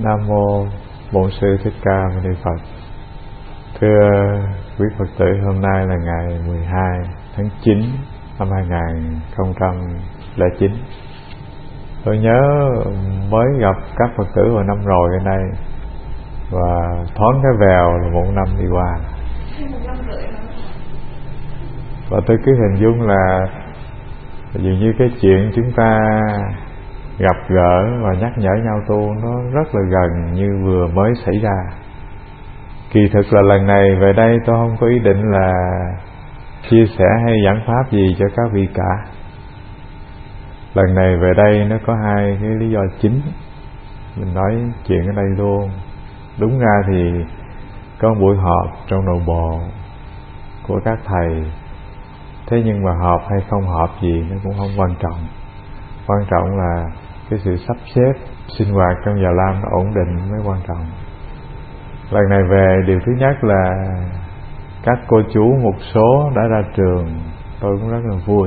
Nam mô Bổn Sư Thích Ca Mâu Ni Phật. Thưa quý Phật tử, hôm nay là ngày 12 tháng 9 năm 2009. Tôi nhớ mới gặp các Phật tử vào năm rồi ở đây, và thoáng cái vèo là một năm đi qua. Và tôi cứ hình dung là dường như cái chuyện chúng ta gặp gỡ và nhắc nhở nhau tu nó rất là gần như vừa mới xảy ra. Kỳ thực là lần này về đây tôi không có ý định là chia sẻ hay giảng pháp gì cho các vị cả. Lần này về đây nó có hai cái lý do chính, mình nói chuyện ở đây luôn. Đúng ra thì có buổi họp trong nội bộ của các thầy, thế nhưng mà họp hay không họp gì nó cũng không quan trọng. Quan trọng là cái sự sắp xếp sinh hoạt trong Già Lam nó ổn định mới quan trọng. Lần này về, điều thứ nhất là các cô chú một số đã ra trường, tôi cũng rất là vui.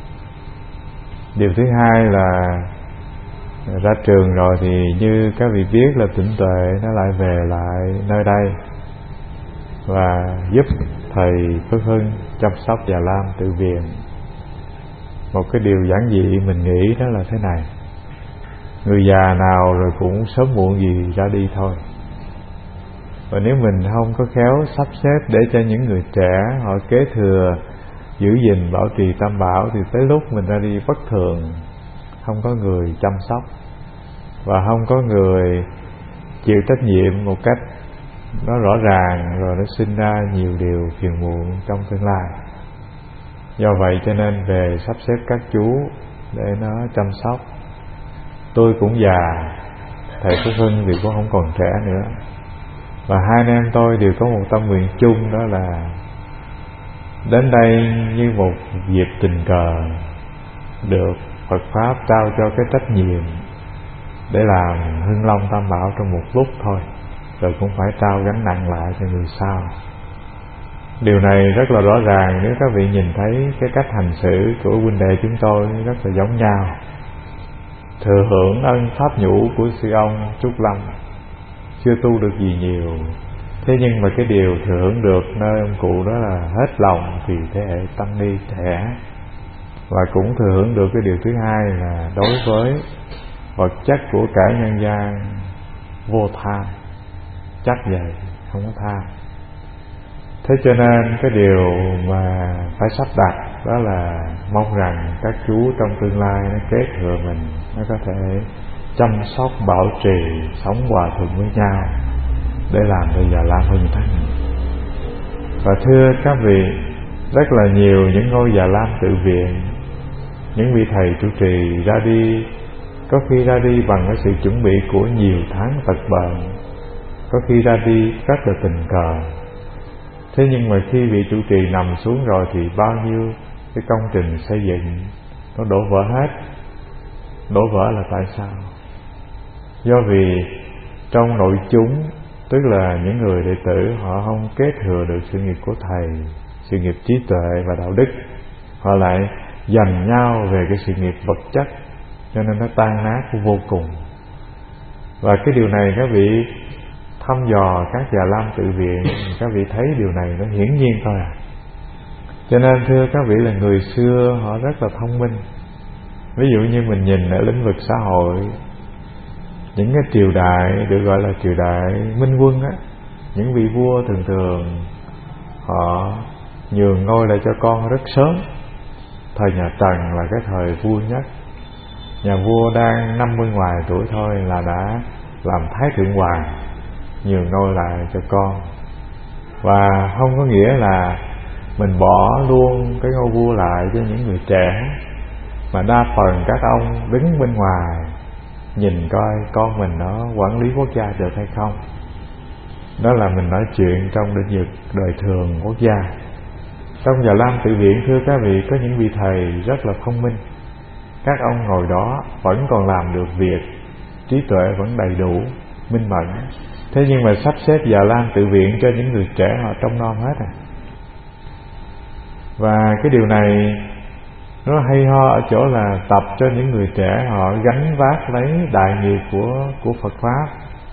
Điều thứ hai là ra trường rồi thì như các vị biết là Tịnh Tuệ nó lại về lại nơi đây và giúp thầy Phước Hưng chăm sóc Già Lam Tự Viện. Một cái điều giản dị mình nghĩ đó là thế này: người già nào rồi cũng sớm muộn gì ra đi thôi. Và nếu mình không có khéo sắp xếp để cho những người trẻ họ kế thừa, giữ gìn, bảo trì tam bảo, thì tới lúc mình ra đi bất thường, không có người chăm sóc và không có người chịu trách nhiệm một cách nó rõ ràng, rồi nó sinh ra nhiều điều phiền muộn trong tương lai. Do vậy cho nên về sắp xếp các chú để nó chăm sóc. Tôi cũng già, thầy Phước Hưng thì cũng không còn trẻ nữa, và hai anh em tôi đều có một tâm nguyện chung, đó là đến đây như một dịp tình cờ được Phật Pháp trao cho cái trách nhiệm để làm hưng long tam bảo trong một lúc thôi, rồi cũng phải trao gánh nặng lại cho người sau. Điều này rất là rõ ràng nếu các vị nhìn thấy cái cách hành xử của huynh đệ chúng tôi rất là giống nhau. Thừa hưởng ân pháp nhũ của sư ông Trúc Lâm, chưa tu được gì nhiều, thế nhưng mà cái điều thừa hưởng được nơi ông cụ đó là hết lòng vì thế hệ tăng ni trẻ. Và cũng thừa hưởng được cái điều thứ hai là đối với vật chất của cả nhân gian vô tham, chắc vậy, không có tham. Thế cho nên cái điều mà phải sắp đặt đó là mong rằng các chú trong tương lai nó kế thừa mình, nó có thể chăm sóc, bảo trì, sống hòa thuận với nhau để làm cho Già Lam hơn thắng. Và thưa các vị, rất là nhiều những ngôi Già Lam Tự Viện, những vị thầy trụ trì ra đi, có khi ra đi bằng cái sự chuẩn bị của nhiều tháng tật bệnh, có khi ra đi rất là tình cờ. Thế nhưng mà khi vị trụ trì nằm xuống rồi thì bao nhiêu cái công trình xây dựng nó đổ vỡ hết. Đổ vỡ là tại sao? Do vì trong nội chúng, tức là những người đệ tử, họ không kế thừa được sự nghiệp của thầy, sự nghiệp trí tuệ và đạo đức. Họ lại giành nhau về cái sự nghiệp vật chất, cho nên nó tan nát vô cùng. Và cái điều này các vị thăm dò các Già Lam Tự Viện, các vị thấy điều này nó hiển nhiên thôi à. Cho nên thưa các vị, là người xưa họ rất là thông minh. Ví dụ như mình nhìn ở lĩnh vực xã hội, những cái triều đại được gọi là triều đại minh quân á, những vị vua thường thường họ nhường ngôi lại cho con rất sớm. Thời nhà Trần là cái thời vui nhất, nhà vua đang 50 ngoài tuổi thôi là đã làm Thái Thượng Hoàng, nhường ngôi lại cho con. Và không có nghĩa là mình bỏ luôn cái ngôi vua lại cho những người trẻ, mà đa phần các ông đứng bên ngoài nhìn coi con mình nó quản lý quốc gia được hay không. Đó là mình nói chuyện trong lĩnh vực đời thường quốc gia. Trong Già Lam Tự Viện, thưa các vị, có những vị thầy rất là thông minh. Các ông ngồi đó vẫn còn làm được việc, trí tuệ vẫn đầy đủ, minh mẫn. Thế nhưng mà sắp xếp Già Lam Tự Viện cho những người trẻ họ trông nom hết à. Và cái điều này nó hay ho ở chỗ là tập cho những người trẻ họ gánh vác lấy đại nghiệp của Phật Pháp.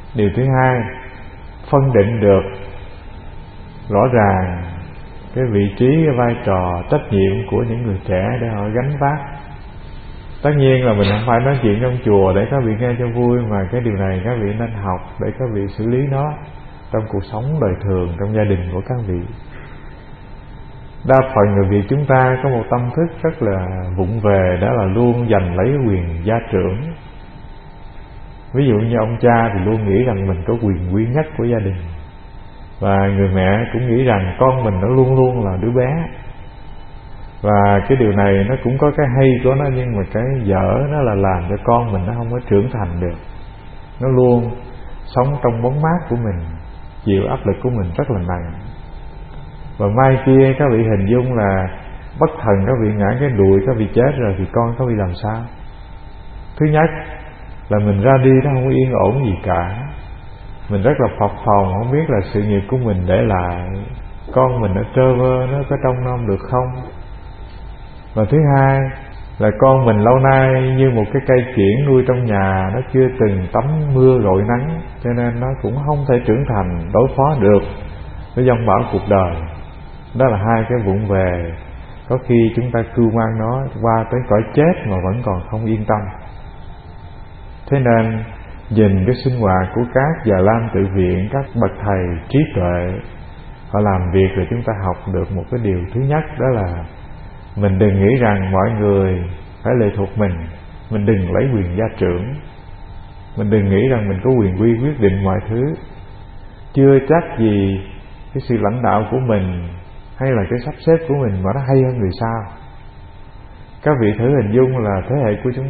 Điều thứ hai, phân định được rõ ràng cái vị trí, cái vai trò, trách nhiệm của những người trẻ để họ gánh vác. Tất nhiên là mình không phải nói chuyện trong chùa để các vị nghe cho vui, mà cái điều này các vị nên học để các vị xử lý nó trong cuộc sống đời thường, trong gia đình của các vị. Đa phần người Việt chúng ta có một tâm thức rất là vụng về, đó là luôn giành lấy quyền gia trưởng. Ví dụ như ông cha thì luôn nghĩ rằng mình có quyền quý nhất của gia đình, và người mẹ cũng nghĩ rằng con mình nó luôn luôn là đứa bé. Và cái điều này nó cũng có cái hay của nó, nhưng mà cái dở nó là làm cho con mình nó không có trưởng thành được. Nó luôn sống trong bóng mát của mình, chịu áp lực của mình rất là nặng. Và mai kia các vị hình dung là bất thần các vị ngã cái đùi, các vị chết rồi thì con các vị làm sao? Thứ nhất là mình ra đi nó không yên ổn gì cả, mình rất là phập phồng, không biết là sự nghiệp của mình để lại con mình nó trơ vơ, nó có trông nom được không. Và thứ hai là con mình lâu nay như một cái cây kiểng nuôi trong nhà, nó chưa từng tắm mưa rội nắng, cho nên nó cũng không thể trưởng thành đối phó được với dông bão cuộc đời. Đó là hai cái vụng về, có khi chúng ta cưu mang nó qua tới cõi chết mà vẫn còn không yên tâm. Thế nên nhìn cái sinh hoạt của các già lam tự viện, các bậc thầy trí tuệ, họ làm việc rồi chúng ta học được một cái điều thứ nhất, đó là mình đừng nghĩ rằng mọi người phải lệ thuộc mình đừng lấy quyền gia trưởng, mình đừng nghĩ rằng mình có quyền quy quyết định mọi thứ. Chưa chắc gì cái sự lãnh đạo của mình hay là cái sắp xếp của mình mà nó hay hơn người sau. Các vị thử hình dung là thế hệ của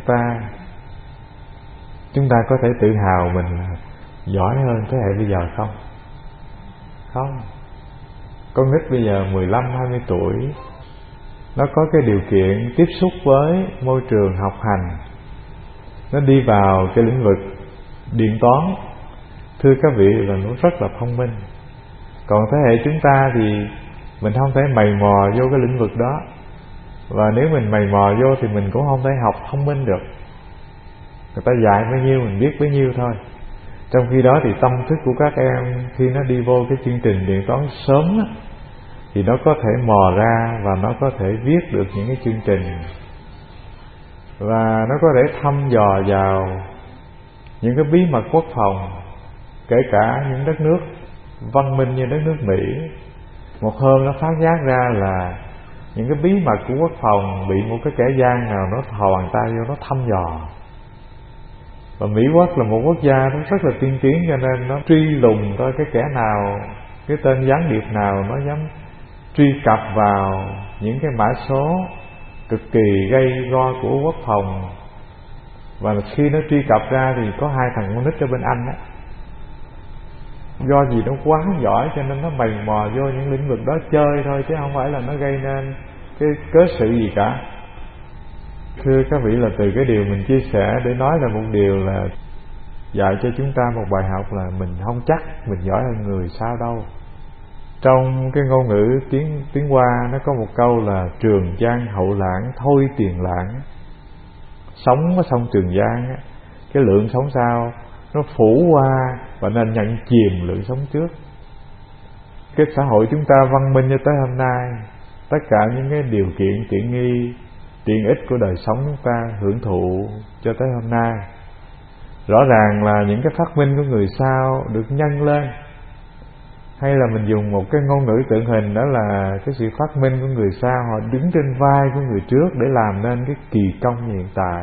chúng ta có thể tự hào mình là giỏi hơn thế hệ bây giờ không? Không. Con nít bây giờ 15-20 tuổi, nó có cái điều kiện tiếp xúc với môi trường học hành, nó đi vào cái lĩnh vực điện toán, thưa các vị là nó rất là thông minh. Còn thế hệ chúng ta thì mình không thể mày mò vô cái lĩnh vực đó, và nếu mình mày mò vô thì mình cũng không thể học thông minh được. Người ta dạy bao nhiêu mình biết bấy nhiêu thôi. Trong khi đó thì tâm thức của các em khi nó đi vô cái chương trình điện toán sớm á, thì nó có thể mò ra và nó có thể viết được những cái chương trình, và nó có thể thăm dò vào những cái bí mật quốc phòng, kể cả những đất nước văn minh như đất nước Mỹ. Một hôm nó phát giác ra là những cái bí mật của quốc phòng bị một cái kẻ gian nào nó thò bàn tay vô, nó thăm dò. Và Mỹ Quốc là một quốc gia nó rất là tiên tiến, cho nên nó truy lùng coi cái kẻ nào, cái tên gián điệp nào nó dám truy cập vào những cái mã số cực kỳ gây go của quốc phòng. Và khi nó truy cập ra thì có 2 thằng con nít ở bên Anh á, do gì nó quá giỏi cho nên nó mày mò vô những lĩnh vực đó chơi thôi, chứ không phải là nó gây nên cái cớ sự gì cả. Thưa các vị, là từ cái điều mình chia sẻ để nói là một điều là dạy cho chúng ta một bài học là mình không chắc mình giỏi hơn người sao đâu. Trong cái ngôn ngữ tiếng Hoa nó có một câu là trường giang hậu lãng thôi tiền lãng. Sống ở sông Trường Giang á, cái lượng sống sau nó phủ qua và nên nhận chìm lượng sống trước. Cái xã hội chúng ta văn minh cho tới hôm nay, tất cả những cái điều kiện tiện nghi, tiện ích của đời sống chúng ta hưởng thụ cho tới hôm nay, rõ ràng là những cái phát minh của người sau được nhân lên. Hay là mình dùng một cái ngôn ngữ tượng hình, đó là cái sự phát minh của người sau, họ đứng trên vai của người trước để làm nên cái kỳ công như hiện tại.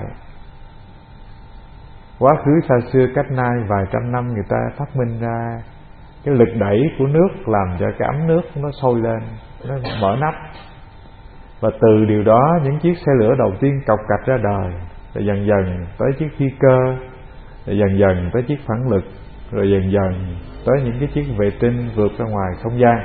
Quá khứ xa xưa cách nay vài trăm năm người ta phát minh ra cái lực đẩy của nước, làm cho cái ấm nước nó sôi lên, nó mở nắp. Và từ điều đó những chiếc xe lửa đầu tiên cọc cạch ra đời, rồi dần dần tới chiếc phi cơ, rồi dần dần tới chiếc phản lực, rồi dần dần tới những cái chiếc vệ tinh vượt ra ngoài không gian.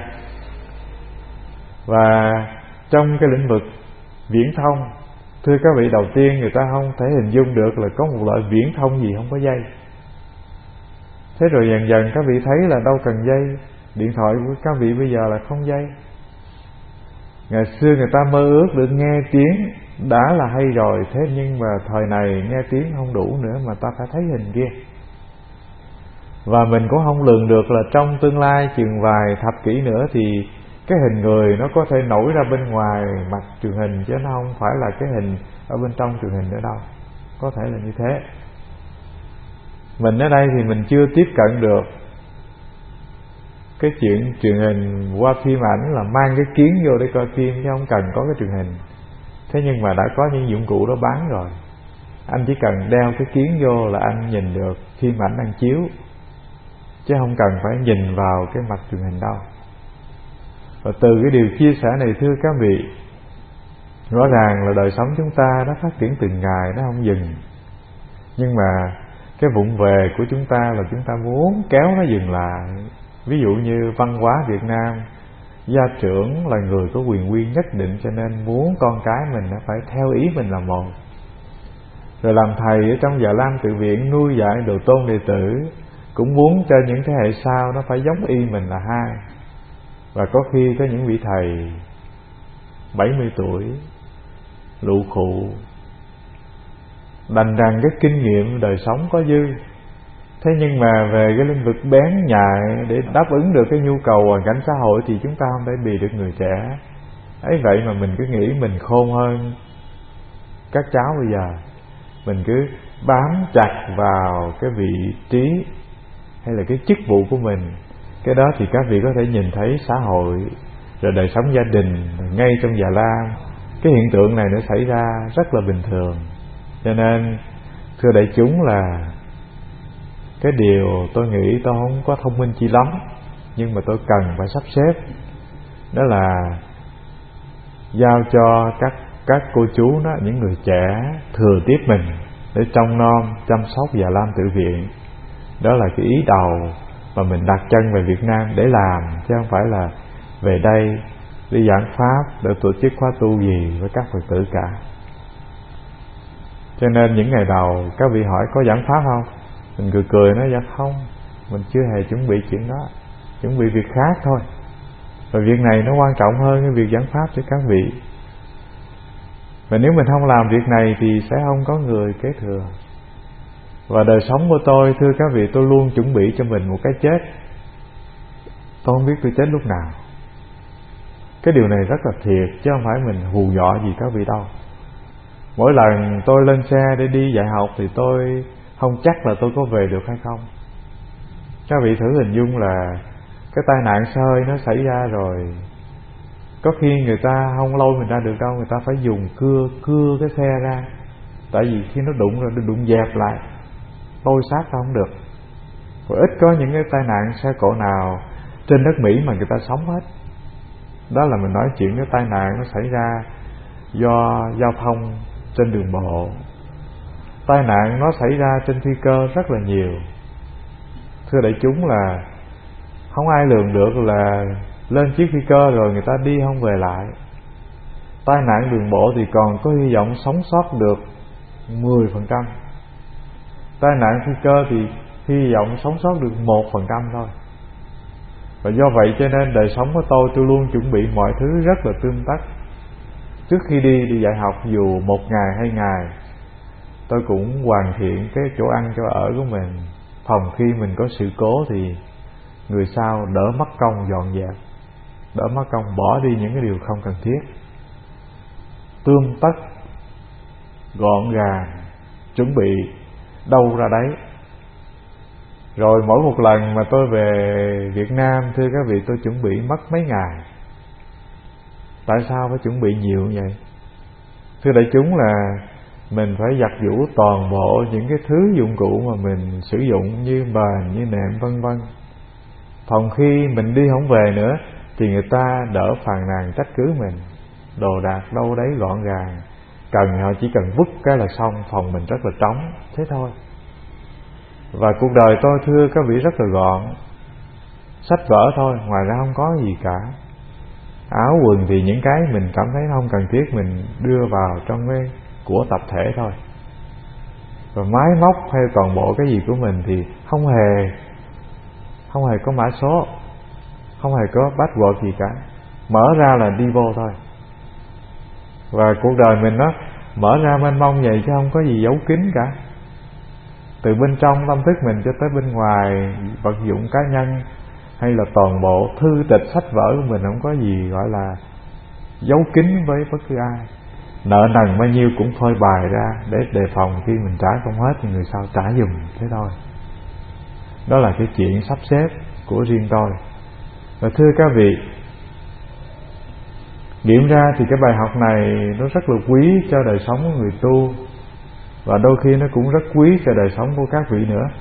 Và trong cái lĩnh vực viễn thông, thưa các vị, đầu tiên người ta không thể hình dung được là có một loại viễn thông gì không có dây. Thế rồi dần dần các vị thấy là đâu cần dây, điện thoại của các vị bây giờ là không dây. Ngày xưa người ta mơ ước được nghe tiếng đã là hay rồi, thế nhưng mà thời này nghe tiếng không đủ nữa mà ta phải thấy hình kia. Và mình cũng không lường được là trong tương lai chừng vài thập kỷ nữa thì cái hình người nó có thể nổi ra bên ngoài mặt truyền hình, chứ nó không phải là cái hình ở bên trong truyền hình nữa đâu. Có thể là như thế. Mình ở đây thì mình chưa tiếp cận được cái chuyện truyền hình qua phim ảnh là mang cái kiến vô để coi phim, chứ không cần có cái truyền hình. Thế nhưng mà đã có những dụng cụ đó bán rồi. Anh chỉ cần đeo cái kiến vô là anh nhìn được phim ảnh đang chiếu, chứ không cần phải nhìn vào cái mặt truyền hình đâu. Và từ cái điều chia sẻ này thưa các vị, rõ ràng là đời sống chúng ta nó phát triển từng ngày, nó không dừng. Nhưng mà cái vụng về của chúng ta là chúng ta muốn kéo nó dừng lại. Ví dụ như văn hóa Việt Nam, gia trưởng là người có quyền uy nhất định, cho nên muốn con cái mình nó phải theo ý mình là một. Rồi làm thầy ở trong Già Lam Tự Viện nuôi dạy đồ tôn đệ tử, cũng muốn cho những thế hệ sau nó phải giống y mình là hai. Và có khi có những vị thầy 70 tuổi lụ khụ, đành rằng cái kinh nghiệm đời sống có dư, thế nhưng mà về cái lĩnh vực bén nhạy để đáp ứng được cái nhu cầu hoàn cảnh xã hội thì chúng ta không thể bì được người trẻ. Ấy vậy mà mình cứ nghĩ mình khôn hơn các cháu bây giờ. Mình cứ bám chặt vào cái vị trí hay là cái chức vụ của mình. Cái đó thì các vị có thể nhìn thấy xã hội, rồi đời sống gia đình, ngay trong Già Lam, cái hiện tượng này nó xảy ra rất là bình thường. Cho nên thưa đại chúng là cái điều tôi nghĩ tôi không có thông minh chi lắm, nhưng mà tôi cần phải sắp xếp, đó là giao cho các cô chú đó, những người trẻ thừa tiếp mình để trông nom chăm sóc Già Lam Tự Viện. Đó là cái ý đầu mà mình đặt chân về Việt Nam để làm, chứ không phải là về đây đi giảng pháp để tổ chức khóa tu gì với các Phật tử cả. Cho nên những ngày đầu các vị hỏi có giảng pháp không, mình cười nói dạ không, mình chưa hề chuẩn bị chuyện đó, chuẩn bị việc khác thôi. Và việc này nó quan trọng hơn cái việc giảng pháp cho các vị. Và nếu mình không làm việc này thì sẽ không có người kế thừa. Và đời sống của tôi thưa các vị, tôi luôn chuẩn bị cho mình một cái chết. Tôi không biết tôi chết lúc nào. Cái điều này rất là thiệt, chứ không phải mình hù dọa gì các vị đâu. Mỗi lần tôi lên xe để đi dạy học thì tôi không chắc là tôi có về được hay không. Các vị thử hình dung là cái tai nạn xe hơi nó xảy ra rồi, có khi người ta không lôi mình ra được đâu, người ta phải dùng cưa cái xe ra. Tại vì khi nó đụng rồi, nó đụng dẹp lại, lôi xác ra không được. Rồi ít có những cái tai nạn xe cộ nào trên đất Mỹ mà người ta sống hết. Đó là mình nói chuyện cái tai nạn nó xảy ra do giao thông trên đường bộ. Tai nạn nó xảy ra trên phi cơ rất là nhiều. Thưa đại chúng là không ai lường được là lên chiếc phi cơ rồi người ta đi không về lại. Tai nạn đường bộ thì còn có hy vọng sống sót được 10%. Tai nạn phi cơ thì hy vọng sống sót được 1% thôi. Và do vậy cho nên đời sống của tôi luôn chuẩn bị mọi thứ rất là tươm tất. Trước khi đi dạy học, dù 1 ngày 2 ngày, tôi cũng hoàn thiện cái chỗ ăn chỗ ở của mình. Phòng khi mình có sự cố thì người sau đỡ mất công dọn dẹp, đỡ mất công bỏ đi những cái điều không cần thiết. Tươm tất, gọn gàng, chuẩn bị đâu ra đấy. Rồi mỗi một lần mà tôi về Việt Nam, thưa các vị, tôi chuẩn bị mất mấy ngày. Tại sao phải chuẩn bị nhiều như vậy? Thưa đại chúng là mình phải giặt giũ toàn bộ những cái thứ dụng cụ mà mình sử dụng như bàn, như nệm vân vân. Phòng khi mình đi không về nữa thì người ta đỡ phàn nàn trách cứ mình. Đồ đạc đâu đấy gọn gàng, cần họ chỉ cần vứt cái là xong, phòng mình rất là trống, thế thôi. Và cuộc đời tôi thưa các vị rất là gọn. Sách vở thôi, ngoài ra không có gì cả. Áo quần thì những cái mình cảm thấy không cần thiết mình đưa vào trong cái của tập thể thôi. Và máy móc hay toàn bộ cái gì của mình thì không hề có mã số, không hề có password gì cả. Mở ra là đi vô thôi. Và cuộc đời mình nó mở ra mênh mông vậy chứ không có gì giấu kín cả. từ bên trong tâm thức mình cho tới bên ngoài vật dụng cá nhân hay là toàn bộ thư tịch sách vở của mình, không có gì gọi là giấu kín với bất cứ ai. Nợ nần bao nhiêu cũng phơi bày ra để đề phòng khi mình trả không hết thì người sau trả giùm, thế thôi. Đó là cái chuyện sắp xếp của riêng tôi. Và thưa các vị, nghiệm ra thì cái bài học này nó rất là quý cho đời sống của người tu, và đôi khi nó cũng rất quý cho đời sống của các vị nữa.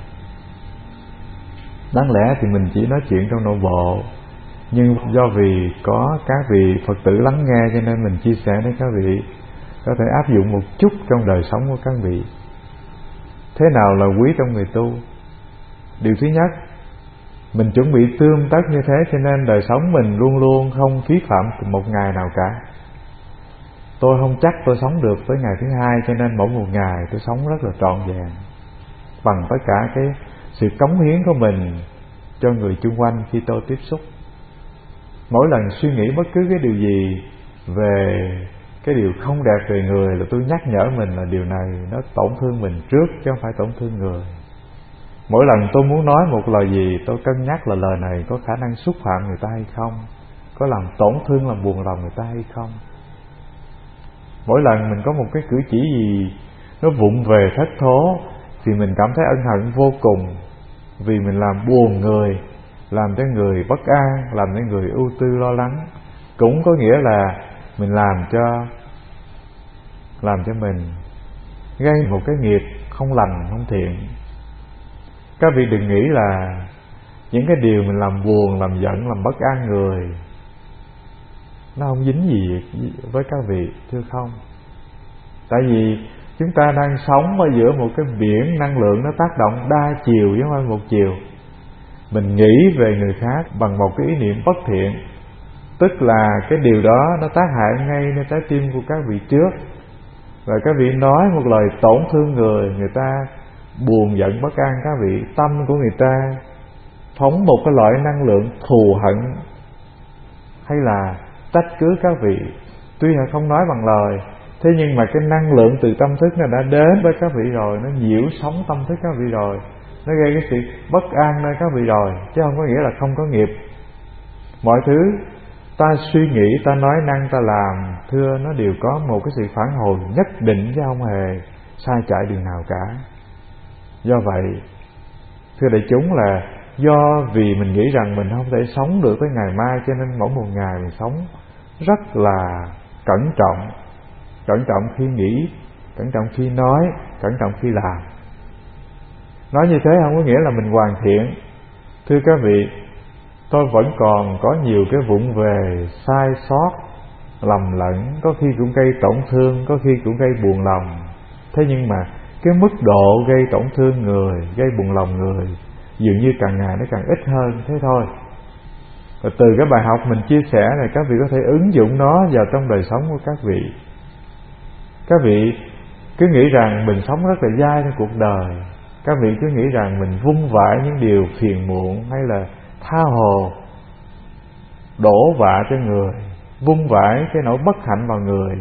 Đáng lẽ thì mình chỉ nói chuyện trong nội bộ, nhưng do vì có các vị Phật tử lắng nghe cho nên mình chia sẻ với các vị có thể áp dụng một chút trong đời sống của các vị. Thế nào là quý trong người tu? Điều thứ nhất, mình chuẩn bị tươm tất như thế cho nên đời sống mình luôn luôn không phí phạm một ngày nào cả. Tôi không chắc tôi sống được tới ngày thứ hai, cho nên mỗi một ngày tôi sống rất là trọn vẹn bằng tất cả cái sự cống hiến của mình cho người chung quanh khi tôi tiếp xúc. Mỗi lần suy nghĩ bất cứ cái điều gì về cái điều không đẹp về người là tôi nhắc nhở mình là điều này nó tổn thương mình trước chứ không phải tổn thương người. Mỗi lần tôi muốn nói một lời gì, tôi cân nhắc là lời này có khả năng xúc phạm người ta hay không, có làm tổn thương, làm buồn lòng người ta hay không. Mỗi lần mình có một cái cử chỉ gì nó vụng về thất thố thì mình cảm thấy ân hận vô cùng, vì mình làm buồn người, làm cho người bất an, làm cho người ưu tư lo lắng. Cũng có nghĩa là mình làm cho mình gây một cái nghiệp không lành, không thiện. Các vị đừng nghĩ là những cái điều mình làm buồn, làm giận, làm bất an người nó không dính gì với các vị, thưa không. Tại vì chúng ta đang sống ở giữa một cái biển năng lượng nó tác động đa chiều chứ không phải một chiều. Mình nghĩ về người khác bằng một cái ý niệm bất thiện, tức là cái điều đó nó tác hại ngay nơi trái tim của các vị trước. Và các vị nói một lời tổn thương người ta buồn giận bất an, các vị tâm của người ta phóng một cái loại năng lượng thù hận hay là trách cứ các vị. Tuy là không nói bằng lời, thế nhưng mà cái năng lượng từ tâm thức nó đã đến với các vị rồi, nó nhiễu sóng tâm thức các vị rồi, nó gây cái sự bất an nơi các vị rồi, chứ không có nghĩa là không có nghiệp. Mọi thứ ta suy nghĩ, ta nói năng, ta làm, thưa, nó đều có một cái sự phản hồi nhất định chứ không hề sai chạy đường nào cả. Do vậy, thưa đại chúng, là do vì mình nghĩ rằng mình không thể sống được tới ngày mai, cho nên mỗi một ngày mình sống rất là cẩn trọng khi nghĩ, cẩn trọng khi nói, cẩn trọng khi làm. Nói như thế không có nghĩa là mình hoàn thiện. Thưa các vị, tôi vẫn còn có nhiều cái vụng về, sai sót, lầm lẫn, có khi cũng gây tổn thương, có khi cũng gây buồn lòng. Thế nhưng mà cái mức độ gây tổn thương người, gây buồn lòng người dường như càng ngày nó càng ít hơn, thế thôi. Và từ cái bài học mình chia sẻ này, các vị có thể ứng dụng nó vào trong đời sống của các vị. Các vị cứ nghĩ rằng mình sống rất là dai trong cuộc đời, các vị cứ nghĩ rằng mình vung vãi những điều phiền muộn hay là tha hồ đổ vạ cho người, vung vãi cái nỗi bất hạnh vào người,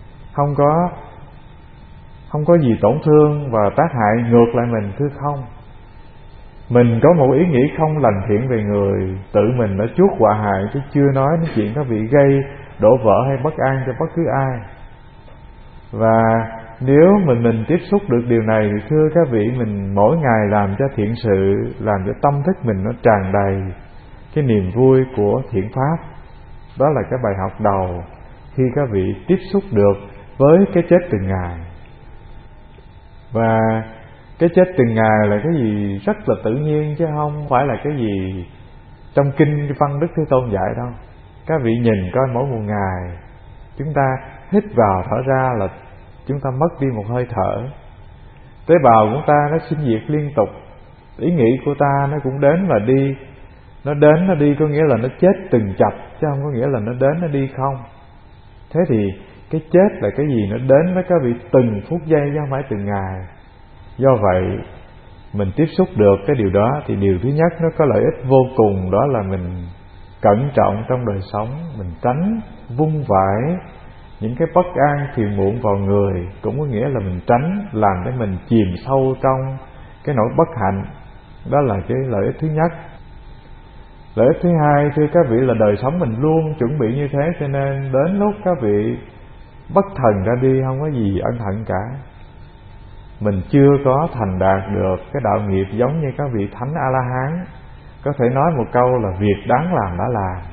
không có gì tổn thương và tác hại ngược lại mình, thưa không. Mình có một ý nghĩ không lành thiện về người, tự mình đã chuốc họa hại, chứ chưa nói đến chuyện các vị gây đổ vỡ hay bất an cho bất cứ ai. Và nếu mình tiếp xúc được điều này thì thưa các vị, mình mỗi ngày làm cho thiện sự, làm cho tâm thức mình nó tràn đầy cái niềm vui của thiện pháp. Đó là cái bài học đầu khi các vị tiếp xúc được với cái chết từng ngày. Và cái chết từng ngày là cái gì rất là tự nhiên, chứ không phải là cái gì trong kinh văn Đức Thế Tôn dạy đâu. Các vị nhìn coi, mỗi một ngày chúng ta hít vào thở ra là chúng ta mất đi một hơi thở. Tế bào của ta nó sinh diệt liên tục, ý nghĩ của ta nó cũng đến và đi. Nó đến nó đi có nghĩa là nó chết từng chập, chứ không có nghĩa là nó đến nó đi không. Thế thì cái chết là cái gì? Nó đến với các vị từng phút giây chứ không phải từng ngày. Do vậy mình tiếp xúc được cái điều đó thì điều thứ nhất nó có lợi ích vô cùng, đó là mình cẩn trọng trong đời sống, mình tránh vung vãi những cái bất an phiền muộn vào người, cũng có nghĩa là mình tránh làm cho mình chìm sâu trong cái nỗi bất hạnh. Đó là cái lợi ích thứ nhất. Lợi ích thứ hai, thưa các vị, là đời sống mình luôn chuẩn bị như thế, cho nên đến lúc các vị bất thần ra đi không có gì ân hận cả. Mình chưa có thành đạt được cái đạo nghiệp giống như các vị thánh A-la-hán, có thể nói một câu là việc đáng làm đã làm,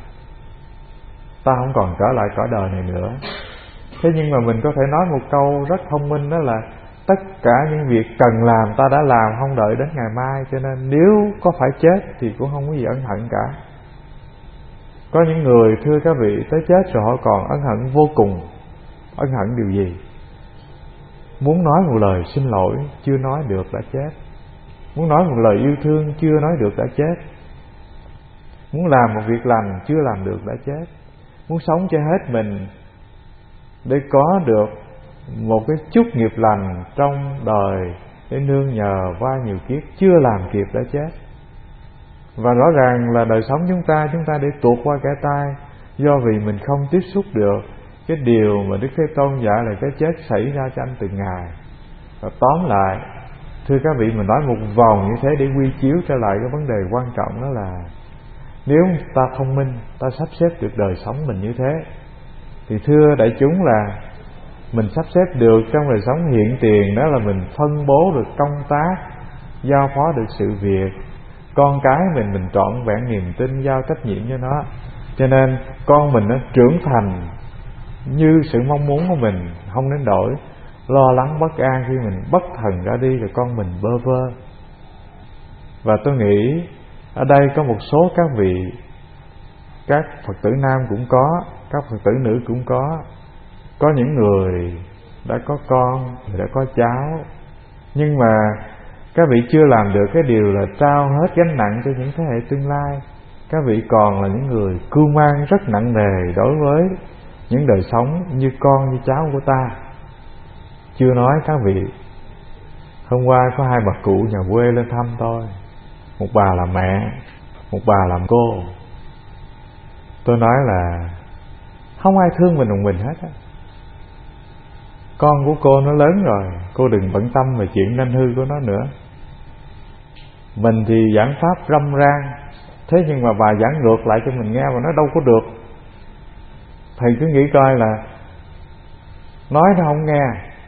ta không còn trở lại cõi đời này nữa. Thế nhưng mà mình có thể nói một câu rất thông minh, đó là tất cả những việc cần làm ta đã làm, không đợi đến ngày mai, cho nên nếu có phải chết thì cũng không có gì ân hận cả. Có những người, thưa các vị, tới chết rồi họ còn ân hận vô cùng. Ân hận điều gì? Muốn nói một lời xin lỗi chưa nói được đã chết. Muốn nói một lời yêu thương chưa nói được đã chết. Muốn làm một việc lành chưa làm được đã chết. Muốn sống cho hết mình để có được một cái chút nghiệp lành trong đời để nương nhờ qua nhiều kiếp chưa làm kịp đã chết. Và rõ ràng là đời sống chúng ta để tuột qua kẻ tai, do vì mình không tiếp xúc được cái điều mà Đức Thế Tôn dạy là cái chết xảy ra cho anh từng ngày. Và tóm lại, thưa các vị, mình nói một vòng như thế để quy chiếu trở lại cái vấn đề quan trọng, đó là nếu ta thông minh, ta sắp xếp được đời sống mình như thế, thì thưa đại chúng là mình sắp xếp được trong đời sống hiện tiền, đó là mình phân bố được công tác, giao phó được sự việc, con cái mình trọn vẹn niềm tin giao trách nhiệm cho nó, cho nên con mình nó trưởng thành như sự mong muốn của mình, không đến đổi lo lắng bất an khi mình bất thần ra đi rồi con mình bơ vơ. Và tôi nghĩ ở đây có một số các vị, các Phật tử nam cũng có, các Phật tử nữ cũng có những người đã có con, đã có cháu, nhưng mà các vị chưa làm được cái điều là trao hết gánh nặng cho những thế hệ tương lai. Các vị còn là những người cưu mang rất nặng nề đối với những đời sống như con như cháu của ta. Chưa nói các vị, hôm qua có hai bà cụ nhà quê lên thăm tôi, một bà là mẹ, một bà làm cô. Tôi nói là không ai thương mình bằng mình hết á. Con của cô nó lớn rồi, cô đừng bận tâm về chuyện nên hư của nó nữa. Mình thì giảng pháp râm ran, thế nhưng mà bà giảng ngược lại cho mình nghe mà nó đâu có được. Thầy cứ nghĩ coi là nói nó không nghe,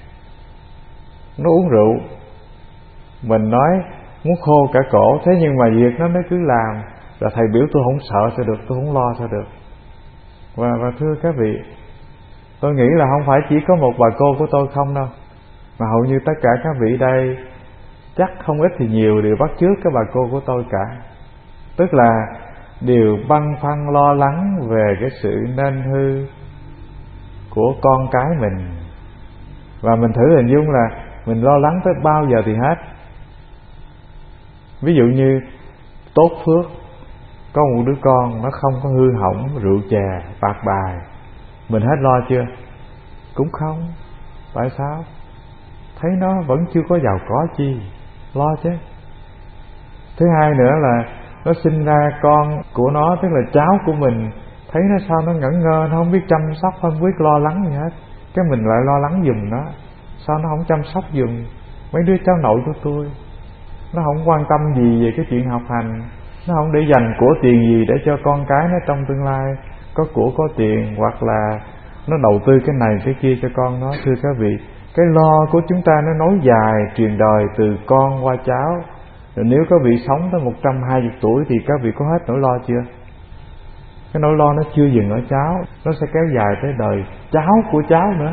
nó uống rượu, mình nói muốn khô cả cổ, thế nhưng mà việc nó cứ làm. Là thầy biểu tôi không sợ sao được, tôi không lo sao được. Và thưa các vị, tôi nghĩ là không phải chỉ có một bà cô của tôi không đâu, mà hầu như tất cả các vị đây chắc không ít thì nhiều đều bắt chước cái bà cô của tôi cả. Tức là đều băn khoăn lo lắng về cái sự nên hư của con cái mình. Và mình thử hình dung là mình lo lắng tới bao giờ thì hết. Ví dụ như tốt phước, có một đứa con nó không có hư hỏng rượu chè, bạc bài, mình hết lo chưa? Cũng không. Tại sao? Thấy nó vẫn chưa có giàu có chi, lo chứ. Thứ hai nữa là nó sinh ra con của nó, tức là cháu của mình, thấy nó sao nó ngẩn ngơ, nó không biết chăm sóc, không biết lo lắng gì hết, cái mình lại lo lắng giùm nó. Sao nó không chăm sóc giùm mấy đứa cháu nội của tôi? Nó không quan tâm gì về cái chuyện học hành, nó không để dành của tiền gì để cho con cái nó trong tương lai có của có tiền, hoặc là nó đầu tư cái này cái kia cho con nó. Thưa các vị, cái lo của chúng ta nó nối dài truyền đời từ con qua cháu. Rồi nếu các vị sống tới 120 tuổi thì các vị có hết nỗi lo chưa? Cái nỗi lo nó chưa dừng ở cháu, nó sẽ kéo dài tới đời cháu của cháu nữa.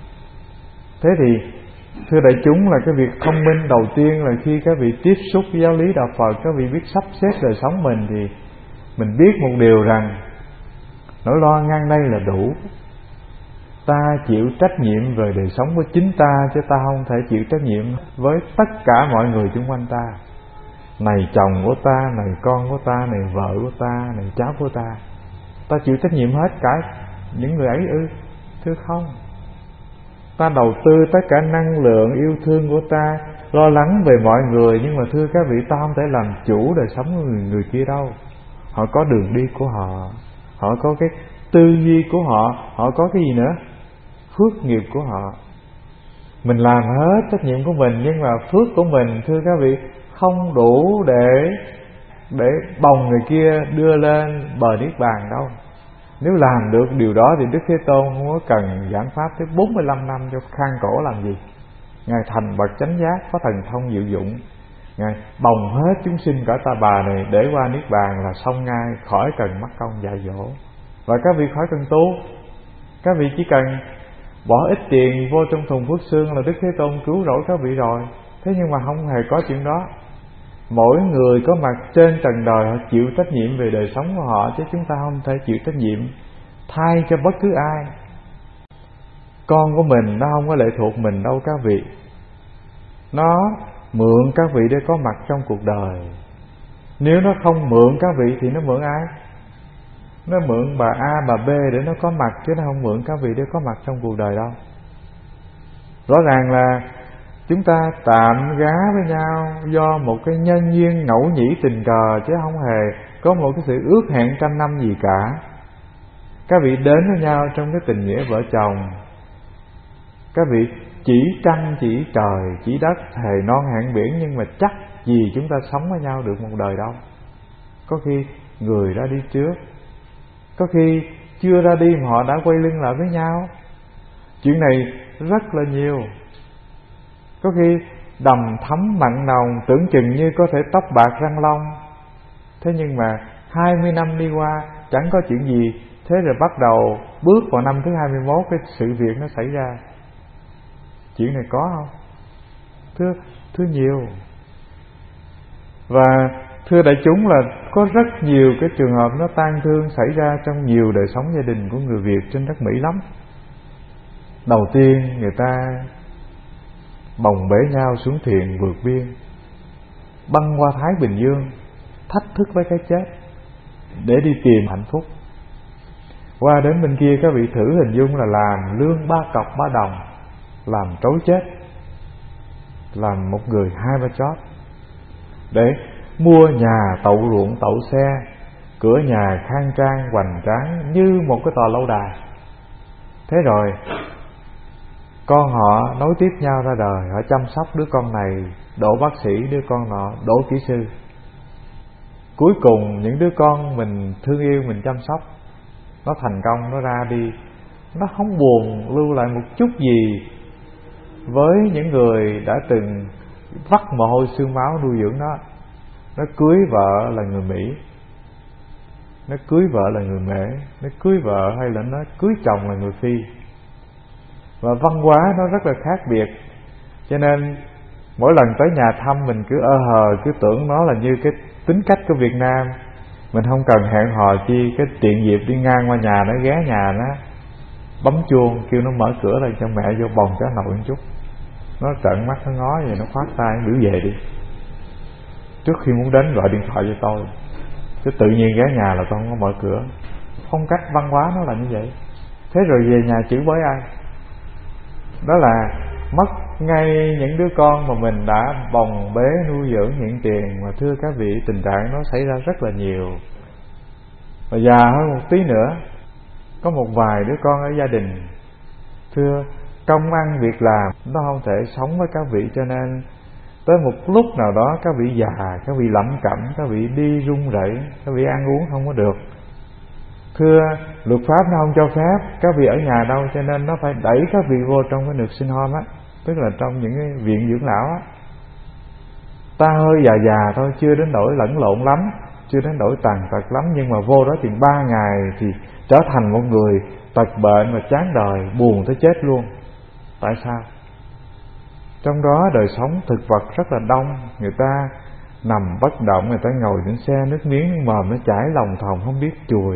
Thế thì thưa đại chúng, là cái việc thông minh đầu tiên là khi các vị tiếp xúc với giáo lý đạo Phật, các vị biết sắp xếp đời sống mình thì mình biết một điều rằng nỗi lo ngang đây là đủ. Ta chịu trách nhiệm về đời sống của chính ta, chứ ta không thể chịu trách nhiệm với tất cả mọi người xung quanh ta. Này chồng của ta, này con của ta, này vợ của ta, này cháu của ta, ta chịu trách nhiệm hết cả những người ấy ư? Thưa không. Ta đầu tư tất cả năng lượng yêu thương của ta, lo lắng về mọi người, nhưng mà thưa các vị, ta không thể làm chủ đời sống của người kia đâu. Họ có đường đi của họ, họ có cái tư duy của họ, họ có cái gì nữa? Phước nghiệp của họ. Mình làm hết trách nhiệm của mình, nhưng mà phước của mình, thưa các vị, không đủ để bồng người kia đưa lên bờ niết bàn đâu. Nếu làm được điều đó thì Đức Thế Tôn không có cần giảng pháp tới 45 năm cho khang cổ làm gì. Ngài thành bậc chánh giác, có thần thông diệu dụng, Ngài bồng hết chúng sinh cả ta bà này để qua niết bàn là xong ngay, khỏi cần mắc công dạy dỗ. Và các vị khỏi cần tu, các vị chỉ cần bỏ ít tiền vô trong thùng phước xương là Đức Thế Tôn cứu rỗi các vị rồi. Thế nhưng mà không hề có chuyện đó. Mỗi người có mặt trên trần đời họ chịu trách nhiệm về đời sống của họ, chứ chúng ta không thể chịu trách nhiệm thay cho bất cứ ai. Con của mình nó không có lệ thuộc mình đâu các vị. Nó mượn các vị để có mặt trong cuộc đời. Nếu nó không mượn các vị thì nó mượn ai? Nó mượn bà A, bà B để nó có mặt, chứ nó không mượn các vị để có mặt trong cuộc đời đâu. Rõ ràng là chúng ta tạm gá với nhau do một cái nhân duyên ngẫu nhĩ tình cờ, chứ không hề có một cái sự ước hẹn trăm năm gì cả. Các vị đến với nhau trong cái tình nghĩa vợ chồng. Các vị chỉ trăng, chỉ trời, chỉ đất, thề non hẹn biển, nhưng mà chắc gì chúng ta sống với nhau được một đời đâu. Có khi người đã đi trước, có khi chưa ra đi mà họ đã quay lưng lại với nhau. Chuyện này rất là nhiều. Có khi đầm thắm mặn nồng, tưởng chừng như có thể tóc bạc răng long. Thế nhưng mà 20 năm đi qua chẳng có chuyện gì. Thế rồi bắt đầu bước vào năm thứ 21, cái sự việc nó xảy ra. Chuyện này có không? Thưa nhiều. Và thưa đại chúng là có rất nhiều cái trường hợp nó tang thương xảy ra trong nhiều đời sống gia đình của người Việt trên đất Mỹ lắm. Đầu tiên người ta bồng bế nhau xuống thuyền vượt biên, băng qua Thái Bình Dương, thách thức với cái chết để đi tìm hạnh phúc. Qua đến bên kia các vị thử hình dung là làm lương 3 cọc 3 đồng, làm trối chết, làm một người 2-3 chót để mua nhà, tậu ruộng, tậu xe, cửa nhà khang trang hoành tráng như một cái tòa lâu đài. Thế rồi con họ nối tiếp nhau ra đời, họ chăm sóc đứa con này, đỗ bác sĩ, đứa con nọ đỗ kỹ sư. Cuối cùng những đứa con mình thương yêu, mình chăm sóc, nó thành công, nó ra đi, nó không buồn lưu lại một chút gì với những người đã từng vắt mồ hôi xương máu nuôi dưỡng nó. Nó cưới vợ là người Mỹ, nó cưới vợ là người Mễ, nó cưới vợ hay là nó cưới chồng là người Phi. Và văn hóa nó rất là khác biệt, cho nên mỗi lần tới nhà thăm mình cứ cứ tưởng nó là như cái tính cách của Việt Nam. Mình không cần hẹn hò chi, cái tiện dịp đi ngang qua nhà nó, ghé nhà nó, bấm chuông kêu nó mở cửa lên cho mẹ vô bồng cháu nội một chút. Nó trợn mắt nó ngó vậy, nó khoát tay nó biểu về đi. Trước khi muốn đến gọi điện thoại cho tôi, chứ tự nhiên ghé nhà là tôi không có mở cửa. Phong cách văn hóa nó là như vậy. Thế rồi về nhà chửi bới ai? Đó là mất ngay những đứa con mà mình đã bồng bế nuôi dưỡng hiện tiền. Mà thưa các vị, tình trạng nó xảy ra rất là nhiều. Và già hơn một tí nữa, có một vài đứa con ở gia đình, thưa, công ăn việc làm nó không thể sống với các vị, cho nên tới một lúc nào đó các vị già, các vị lẩm cẩm, các vị đi run rẩy, các vị ăn uống không có được. Thưa, luật pháp nó không cho phép các vị ở nhà đâu, cho nên nó phải đẩy các vị vô trong cái nursing home á, tức là trong những cái viện dưỡng lão á. Ta hơi già thôi, chưa đến nỗi lẫn lộn lắm, chưa đến nỗi tàn tật lắm, nhưng mà vô đó chừng 3 ngày thì trở thành một người tật bệnh và chán đời, buồn tới chết luôn. Tại sao? Trong đó đời sống thực vật rất là đông, người ta nằm bất động, người ta ngồi trên xe, nước miếng mồm nó chảy lòng thòng không biết chùi.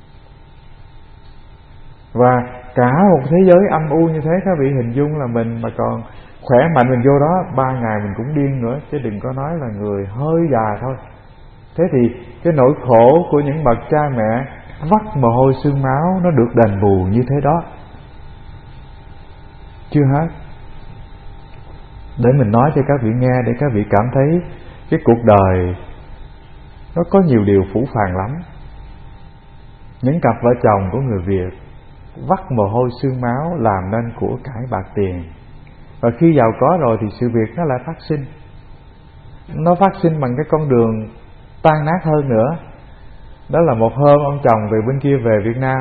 Và cả một thế giới âm u như thế, các vị hình dung là mình mà còn khỏe mạnh mình vô đó 3 ngày mình cũng điên nữa, chứ đừng có nói là người hơi già thôi. Thế thì cái nỗi khổ của những bậc cha mẹ vắt mồ hôi xương máu nó được đền bù như thế đó. Chưa hết, để mình nói cho các vị nghe, để các vị cảm thấy cái cuộc đời nó có nhiều điều phũ phàng lắm. Những cặp vợ chồng của người Việt vắt mồ hôi xương máu làm nên của cải bạc tiền, Và khi giàu có rồi thì sự việc nó lại phát sinh. Nó phát sinh bằng cái con đường tan nát hơn nữa. Đó là một hôm ông chồng từ bên kia về Việt Nam,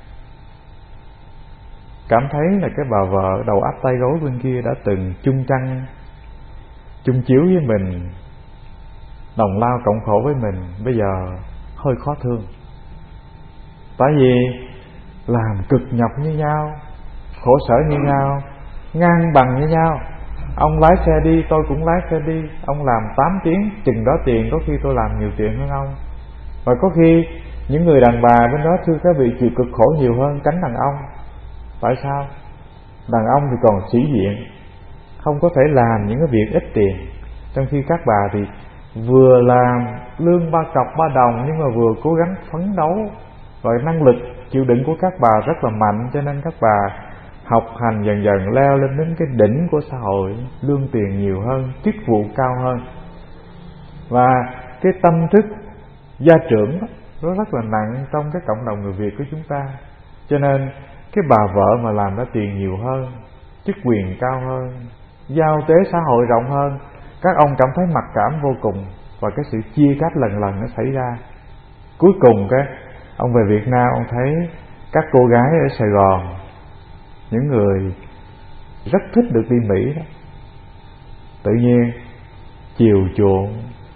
cảm thấy là cái bà vợ đầu ấp tay gối bên kia đã từng chung chăn chung chiếu với mình, đồng lao cộng khổ với mình, bây giờ hơi khó thương. Tại vì làm cực nhọc như nhau, khổ sở như nhau, ngang bằng như nhau. Ông lái xe đi, tôi cũng lái xe đi. Ông làm 8 tiếng, chừng đó tiền, có khi tôi làm nhiều tiền hơn ông. Và có khi những người đàn bà bên đó, thưa các vị, chịu cực khổ nhiều hơn cánh đàn ông. Tại sao? Đàn ông thì còn sĩ diện, không có thể làm những cái việc ít tiền, trong khi các bà thì vừa làm lương 3 cọc 3 đồng nhưng mà vừa cố gắng phấn đấu. Và năng lực chịu đựng của các bà rất là mạnh, cho nên các bà học hành dần dần leo lên đến cái đỉnh của xã hội, lương tiền nhiều hơn, chức vụ cao hơn. Và cái tâm thức gia trưởng đó, nó rất là nặng trong cái cộng đồng người Việt của chúng ta. Cho nên cái bà vợ mà làm ra tiền nhiều hơn, chức quyền cao hơn, giao tế xã hội rộng hơn, các ông cảm thấy mặc cảm vô cùng. Và cái sự chia cách lần lần nó xảy ra. Cuối cùng cái ông về Việt Nam, ông thấy các cô gái ở Sài Gòn, những người rất thích được đi Mỹ đó, tự nhiên chiều chuộng,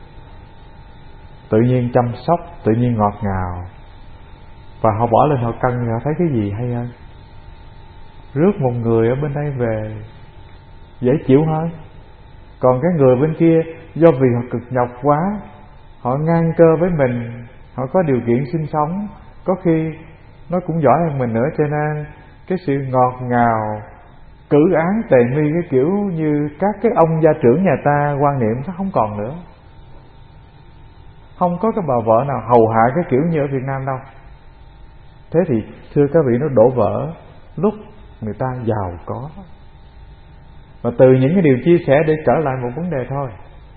tự nhiên chăm sóc, tự nhiên ngọt ngào. Và họ bỏ lên họ cân thì họ thấy cái gì hay hơn. Rước một người ở bên đây về dễ chịu hơn. Còn cái người bên kia, do vì họ cực nhọc quá, họ ngang cơ với mình, họ có điều kiện sinh sống, có khi nó cũng giỏi hơn mình nữa. Cho nên cái sự ngọt ngào, cử án tề mi, cái kiểu như các cái ông gia trưởng nhà ta quan niệm nó không còn nữa. Không có cái bà vợ nào hầu hạ cái kiểu như ở Việt Nam đâu. Thế thì thưa các vị, nó đổ vỡ lúc người ta giàu có. Và từ những cái điều chia sẻ để trở lại một vấn đề thôi.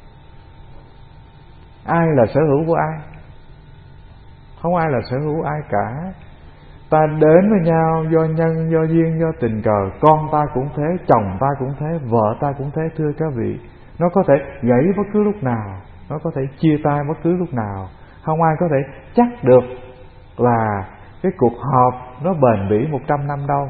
Ai là sở hữu của ai? Không ai là sở hữu ai cả. Ta đến với nhau do nhân, do duyên, do tình cờ. Con ta cũng thế, chồng ta cũng thế, vợ ta cũng thế, thưa các vị. Nó có thể gãy bất cứ lúc nào, nó có thể chia tay bất cứ lúc nào. Không ai có thể chắc được là cái cuộc họp nó bền bỉ 100 năm đâu.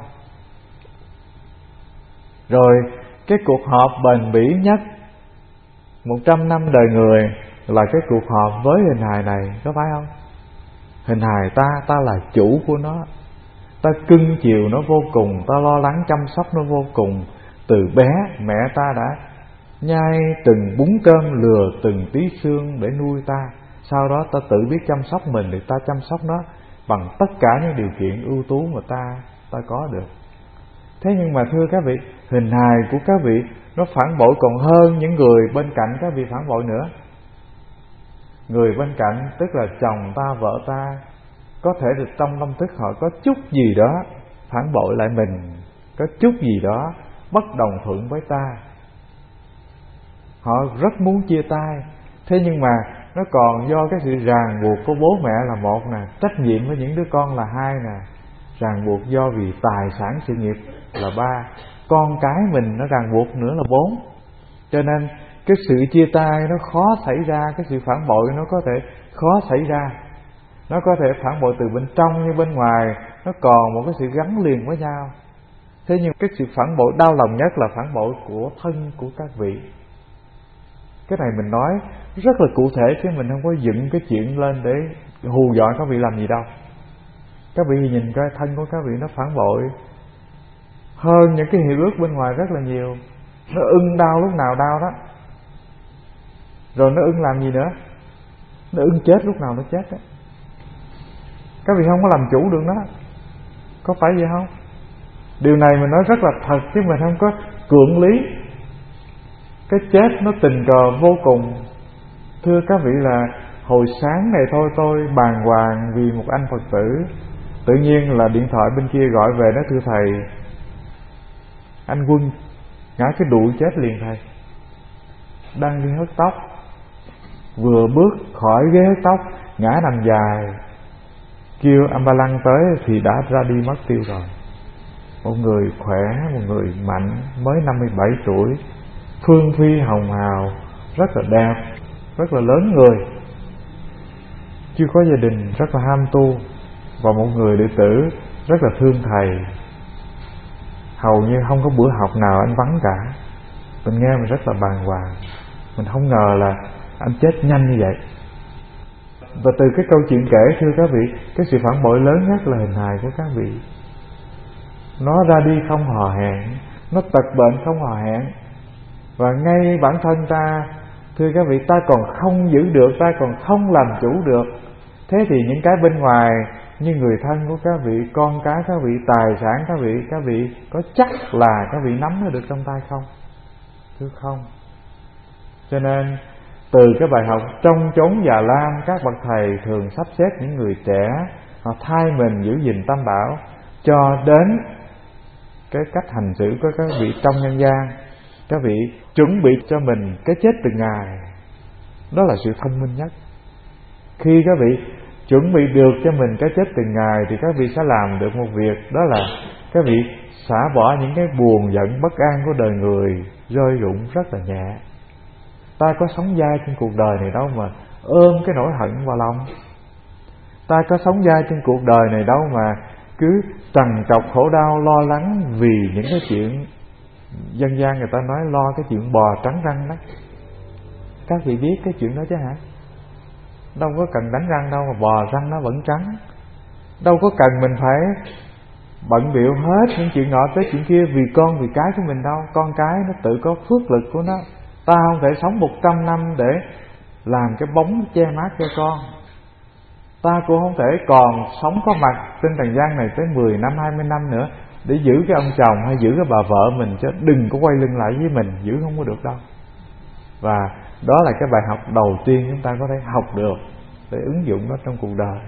Rồi cái cuộc họp bền bỉ nhất 100 năm đời người là cái cuộc họp với hình hài này, có phải không? Hình hài ta là chủ của nó, ta cưng chiều nó vô cùng, ta lo lắng chăm sóc nó vô cùng. Từ bé mẹ ta đã nhai từng bún cơm, lừa từng tí xương để nuôi ta. Sau đó ta tự biết chăm sóc mình thì ta chăm sóc nó bằng tất cả những điều kiện ưu tú mà ta có được. Thế nhưng mà thưa các vị, hình hài của các vị nó phản bội còn hơn những người bên cạnh các vị phản bội nữa. Người bên cạnh tức là chồng ta, vợ ta, có thể được trong tâm thức họ có chút gì đó phản bội lại mình, có chút gì đó bất đồng thuận với ta. Họ rất muốn chia tay. Thế nhưng mà nó còn do cái sự ràng buộc của bố mẹ là một nè, trách nhiệm với những đứa con là hai nè, ràng buộc do vì tài sản sự nghiệp là ba, con cái mình nó ràng buộc nữa là 4. Cho nên cái sự chia tay nó khó xảy ra, cái sự phản bội nó có thể khó xảy ra. Nó có thể phản bội từ bên trong như bên ngoài, nó còn một cái sự gắn liền với nhau. Thế nhưng cái sự phản bội đau lòng nhất là phản bội của thân của các vị. Cái này mình nói rất là cụ thể, chứ mình không có dựng cái chuyện lên để hù dọa các vị làm gì đâu. Các vị nhìn coi thân của các vị nó phản bội hơn những cái hiệp ước bên ngoài rất là nhiều. Nó ưng đau lúc nào đau đó, rồi nó ưng làm gì nữa, nó ưng chết lúc nào nó chết đó. Các vị không có làm chủ được nó, có phải vậy không? Điều này mình nói rất là thật, chứ mình không có cưỡng lý. Cái chết nó tình cờ vô cùng. Thưa các vị, là hồi sáng này thôi tôi bàng hoàng vì một anh Phật tử, tự nhiên là điện thoại bên kia gọi về, nói thưa thầy, anh Quân ngã cái đuổi chết liền thầy. Đang đi hớt tóc, vừa bước khỏi ghế hớt tóc ngã nằm dài, kêu ambulance tới thì đã ra đi mất tiêu rồi. một người khỏe, một người mạnh, mới 57 tuổi, phương phi hồng hào, rất là đẹp, rất là lớn người, chưa có gia đình, rất là ham tu, và một người đệ tử rất là thương thầy, hầu như không có bữa học nào anh vắng cả. Mình nghe mình rất là bàng hoàng, mình không ngờ là anh chết nhanh như vậy. Và từ cái câu chuyện kể, thưa các vị, cái sự phản bội lớn nhất là hình hài của các vị. Nó ra đi không hò hẹn, nó tật bệnh không hò hẹn, và ngay bản thân ta, thưa các vị, ta còn không giữ được, ta còn không làm chủ được. Thế thì những cái bên ngoài như người thân của các vị, con cái các vị, tài sản các vị có chắc là các vị nắm nó được trong tay không? Thưa không. Cho nên từ cái bài học trong chốn già lam, các bậc thầy thường sắp xếp những người trẻ họ thay mình giữ gìn tam bảo, cho đến cái cách hành xử của các vị trong nhân gian. Các vị chuẩn bị cho mình cái chết từng ngày, đó là sự thông minh nhất. Khi các vị chuẩn bị được cho mình cái chết từng ngày thì các vị sẽ làm được một việc, đó là các vị xả bỏ những cái buồn giận bất an của đời người, rơi rụng rất là nhẹ. Ta có sống dai trên cuộc đời này đâu mà ôm cái nỗi hận vào lòng. Ta có sống dai trên cuộc đời này đâu mà cứ trằn trọc khổ đau lo lắng vì những cái chuyện dân gian người ta nói lo cái chuyện bò trắng răng đó. Các vị biết cái chuyện đó chứ hả? Đâu có cần đánh răng đâu mà bò răng nó vẫn trắng. Đâu có cần mình phải bận bịu hết những chuyện nọ tới chuyện kia vì con vì cái của mình đâu. Con cái nó tự có phước lực của nó. Ta không thể sống 100 năm để làm cái bóng che mát cho con. Ta cũng không thể còn sống có mặt trên trần gian này tới 10 năm, 20 năm nữa để giữ cái ông chồng hay giữ cái bà vợ mình, chứ đừng có quay lưng lại với mình, giữ không có được đâu. Và đó là cái bài học đầu tiên chúng ta có thể học được để ứng dụng nó trong cuộc đời.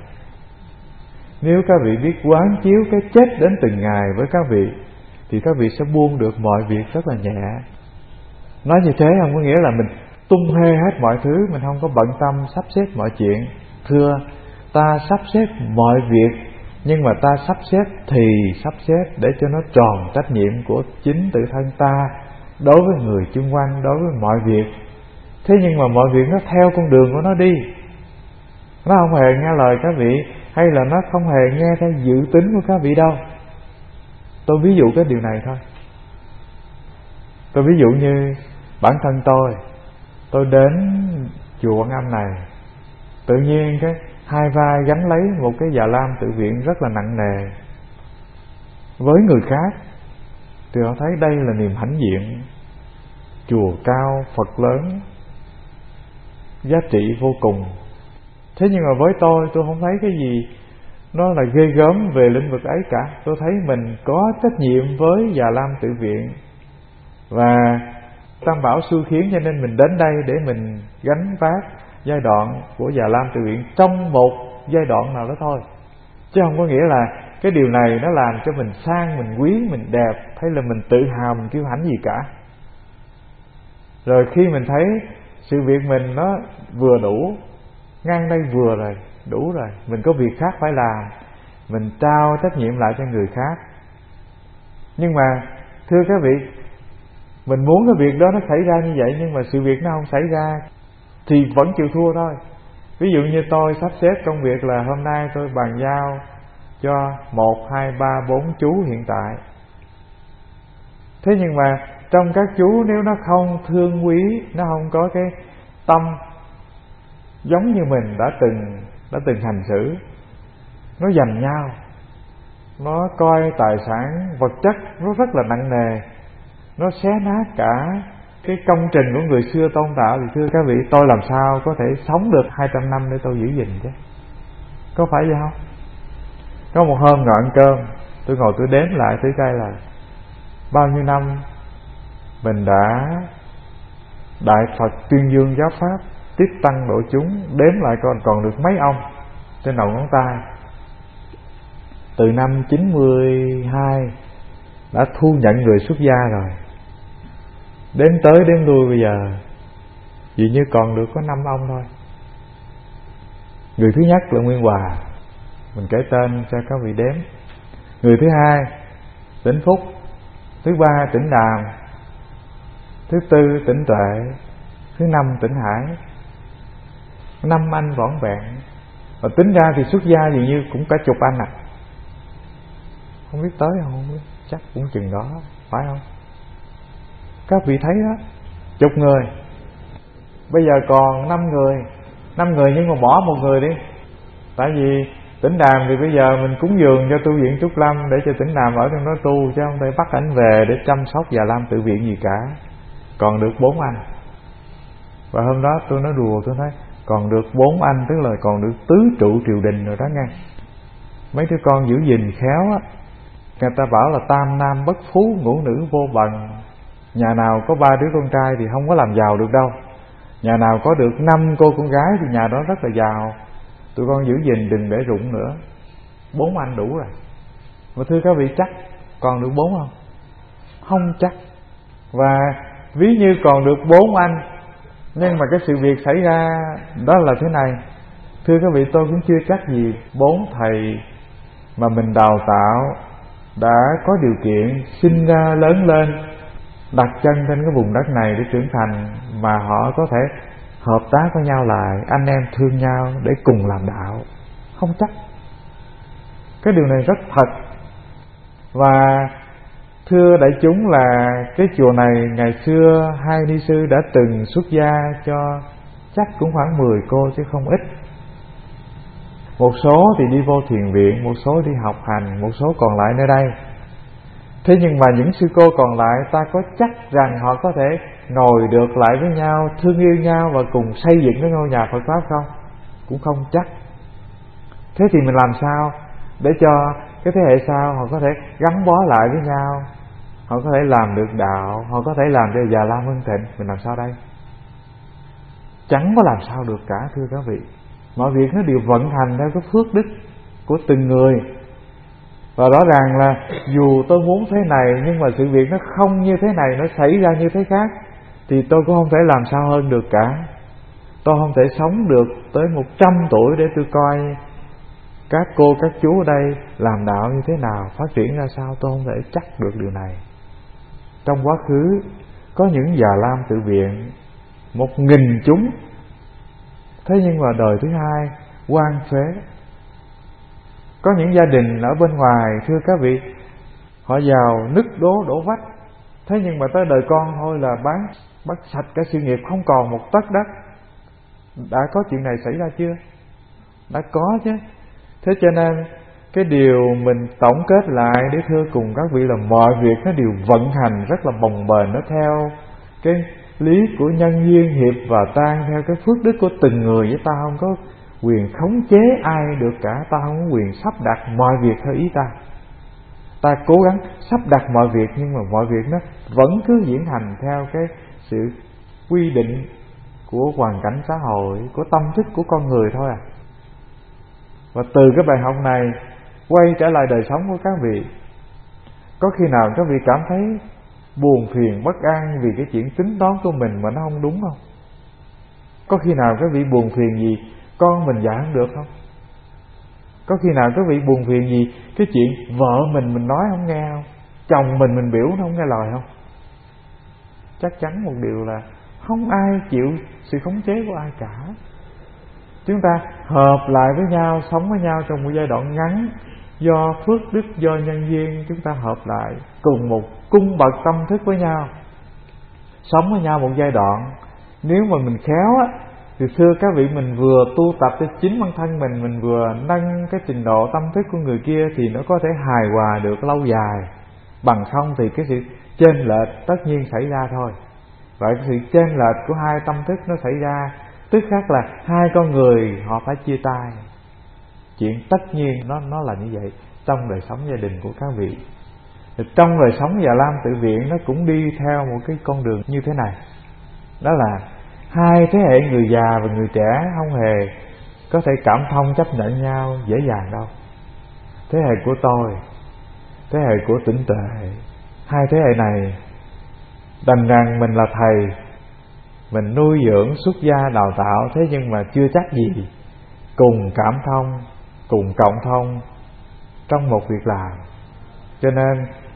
Nếu các vị biết quán chiếu cái chết đến từng ngày với các vị thì các vị sẽ buông được mọi việc rất là nhẹ. Nói như thế không có nghĩa là mình tung hê hết mọi thứ, mình không có bận tâm sắp xếp mọi chuyện. Thưa, ta sắp xếp mọi việc, nhưng mà ta sắp xếp thì sắp xếp để cho nó tròn trách nhiệm của chính tự thân ta đối với người chung quanh, đối với mọi việc. Thế nhưng mà mọi việc nó theo con đường của nó đi, nó không hề nghe lời các vị, hay là nó không hề nghe theo dự tính của các vị đâu. Tôi ví dụ cái điều này thôi. Tôi ví dụ như bản thân tôi đến chùa Quan Âm này, tự nhiên cái hai vai gánh lấy một cái già lam tự viện rất là nặng nề. Với người khác thì họ thấy đây là niềm hãnh diện, chùa cao, Phật lớn, giá trị vô cùng. Thế nhưng mà với tôi không thấy cái gì nó là ghê gớm về lĩnh vực ấy cả. Tôi thấy mình có trách nhiệm với già lam tự viện, và Tam Bảo xui khiến cho nên mình đến đây để mình gánh vác giai đoạn của già lam tự viện trong một giai đoạn nào đó thôi. Chứ không có nghĩa là cái điều này nó làm cho mình sang, mình quý, mình đẹp, hay là mình tự hào, mình kiêu hãnh gì cả. Rồi khi mình thấy sự việc mình nó vừa đủ, ngang đây vừa rồi, đủ rồi, mình có việc khác phải làm, mình trao trách nhiệm lại cho người khác. Nhưng mà thưa các vị, mình muốn cái việc đó nó xảy ra như vậy, nhưng mà sự việc nó không xảy ra thì vẫn chịu thua thôi. Ví dụ như tôi sắp xếp công việc là hôm nay tôi bàn giao cho 1, 2, 3, 4 chú hiện tại. Thế nhưng mà trong các chú nếu nó không thương quý, nó không có cái tâm giống như mình đã từng hành xử, nó giành nhau, nó coi tài sản vật chất nó rất là nặng nề, nó xé nát cả cái công trình của người xưa tôn tạo, thì thưa các vị, tôi làm sao có thể sống được 200 năm để tôi giữ gìn chứ? Có phải vậy không? Có một hôm ngồi ăn cơm, tôi ngồi tôi đếm lại thử coi là bao nhiêu năm mình đã Đại Phật tuyên dương giáo pháp, tiếp tăng độ chúng, đếm lại còn được mấy ông trên đầu ngón tay. Từ năm 92 đã thu nhận người xuất gia rồi, đếm tới đếm lui bây giờ dường như còn được có 5 ông thôi. Người thứ nhất là Nguyên Hòa, mình kể tên cho các vị đếm. Người thứ hai tỉnh phúc, thứ ba tỉnh đàm, thứ tư tỉnh tuệ, thứ năm tỉnh hải. 5 anh vỏn vẹn. Và tính ra thì xuất gia dường như cũng cả chục anh à. Không biết tới không biết, chắc cũng chừng đó, phải không? Các vị thấy đó, chục người, bây giờ còn 5 người. 5 người nhưng mà bỏ một người đi. Tại vì Tỉnh Đàm thì bây giờ mình cúng dường cho tu viện Trúc Lâm để cho Tỉnh Đàm ở trong đó tu, chứ không thể bắt ảnh về để chăm sóc Già Lam tự viện gì cả. Còn được 4 anh. Và hôm đó tôi nói đùa, tôi nói còn được 4 anh, tức là còn được tứ trụ triều đình rồi đó nghe. Mấy đứa con giữ gìn khéo á, người ta bảo là tam nam bất phú, ngũ nữ vô bần. Nhà nào có 3 đứa con trai thì không có làm giàu được đâu. Nhà nào có được 5 cô con gái thì nhà đó rất là giàu. Tụi con giữ gìn đừng để rụng nữa. 4 anh đủ rồi. Mà thưa các vị, chắc còn được 4 không? Không chắc. Và ví như còn được 4 anh, nhưng mà cái sự việc xảy ra đó là thế này. Thưa các vị, tôi cũng chưa chắc gì 4 thầy mà mình đào tạo đã có điều kiện sinh ra lớn lên, đặt chân trên cái vùng đất này để trưởng thành, mà họ có thể hợp tác với nhau lại, anh em thương nhau để cùng làm đạo. Không chắc. Cái điều này rất thật. Và thưa đại chúng là cái chùa này ngày xưa hai ni sư đã từng xuất gia cho chắc cũng khoảng 10 cô chứ không ít. Một số thì đi vô thiền viện, một số đi học hành, một số còn lại nơi đây. Thế nhưng mà những sư cô còn lại, ta có chắc rằng họ có thể ngồi được lại với nhau, thương yêu nhau và cùng xây dựng cái ngôi nhà Phật Pháp không? Cũng không chắc. Thế thì mình làm sao để cho cái thế hệ sau họ có thể gắn bó lại với nhau, họ có thể làm được đạo, họ có thể làm cho Già Lam hưng thịnh? Mình làm sao đây? Chẳng có làm sao được cả, thưa các vị. Mọi việc nó đều vận hành theo cái phước đức của từng người. Và rõ ràng là dù tôi muốn thế này, nhưng mà sự việc nó không như thế này, nó xảy ra như thế khác, thì tôi cũng không thể làm sao hơn được cả. Tôi không thể sống được tới 100 tuổi để tôi coi các cô, các chú ở đây làm đạo như thế nào, phát triển ra sao. Tôi không thể chắc được điều này. Trong quá khứ có những Già Lam tự viện 1.000 chúng. Thế nhưng mà đời thứ hai hoang phế. Có những gia đình ở bên ngoài, thưa các vị, họ giàu nứt đổ vách. Thế nhưng mà tới đời con thôi là bắt sạch cả sự nghiệp, không còn một tấc đất. Đã có chuyện này xảy ra chưa? Đã có chứ. Thế cho nên cái điều mình tổng kết lại để thưa cùng các vị là mọi việc nó đều vận hành rất là bồng bềnh, nó theo cái lý của nhân duyên hiệp và tan, theo cái phước đức của từng người. Với ta không có quyền khống chế ai được cả, ta không có quyền sắp đặt mọi việc theo ý ta. Ta cố gắng sắp đặt mọi việc, nhưng mà mọi việc nó vẫn cứ diễn hành theo cái sự quy định của hoàn cảnh xã hội, của tâm thức của con người thôi à. Và từ cái bài học này quay trở lại đời sống của các vị, có khi nào các vị cảm thấy buồn phiền bất an vì cái chuyện tính toán của mình mà nó không đúng không? Có khi nào các vị buồn phiền gì con mình dạy không được không? Có khi nào các vị buồn phiền gì cái chuyện vợ mình nói không nghe không? Chồng mình biểu nó không nghe lời không? Chắc chắn một điều là không ai chịu sự khống chế của ai cả. Chúng ta hợp lại với nhau, sống với nhau trong một giai đoạn ngắn, do phước đức, do nhân duyên, chúng ta hợp lại cùng một cung bậc tâm thức với nhau, sống với nhau một giai đoạn. Nếu mà mình khéo á, thì xưa các vị, mình vừa tu tập cho chính bản thân mình vừa nâng cái trình độ tâm thức của người kia, thì nó có thể hài hòa được lâu dài. Bằng không thì cái sự chênh lệch tất nhiên xảy ra thôi. Và cái sự chênh lệch của hai tâm thức nó xảy ra, tức khác là hai con người họ phải chia tay. Chuyện tất nhiên nó là như vậy trong đời sống gia đình của các vị. Trong đời sống Già Lam tự viện nó cũng đi theo một cái con đường như thế này. Đó là hai thế hệ người già và người trẻ không hề có thể cảm thông chấp nhận nhau dễ dàng đâu. Thế hệ của tôi, thế hệ của Tỉnh Tuệ, hai thế hệ này đành rằng mình là thầy, mình nuôi dưỡng xuất gia đào tạo, thế nhưng mà chưa chắc gì cùng cảm thông, cùng cộng thông trong một việc làm. Cho nên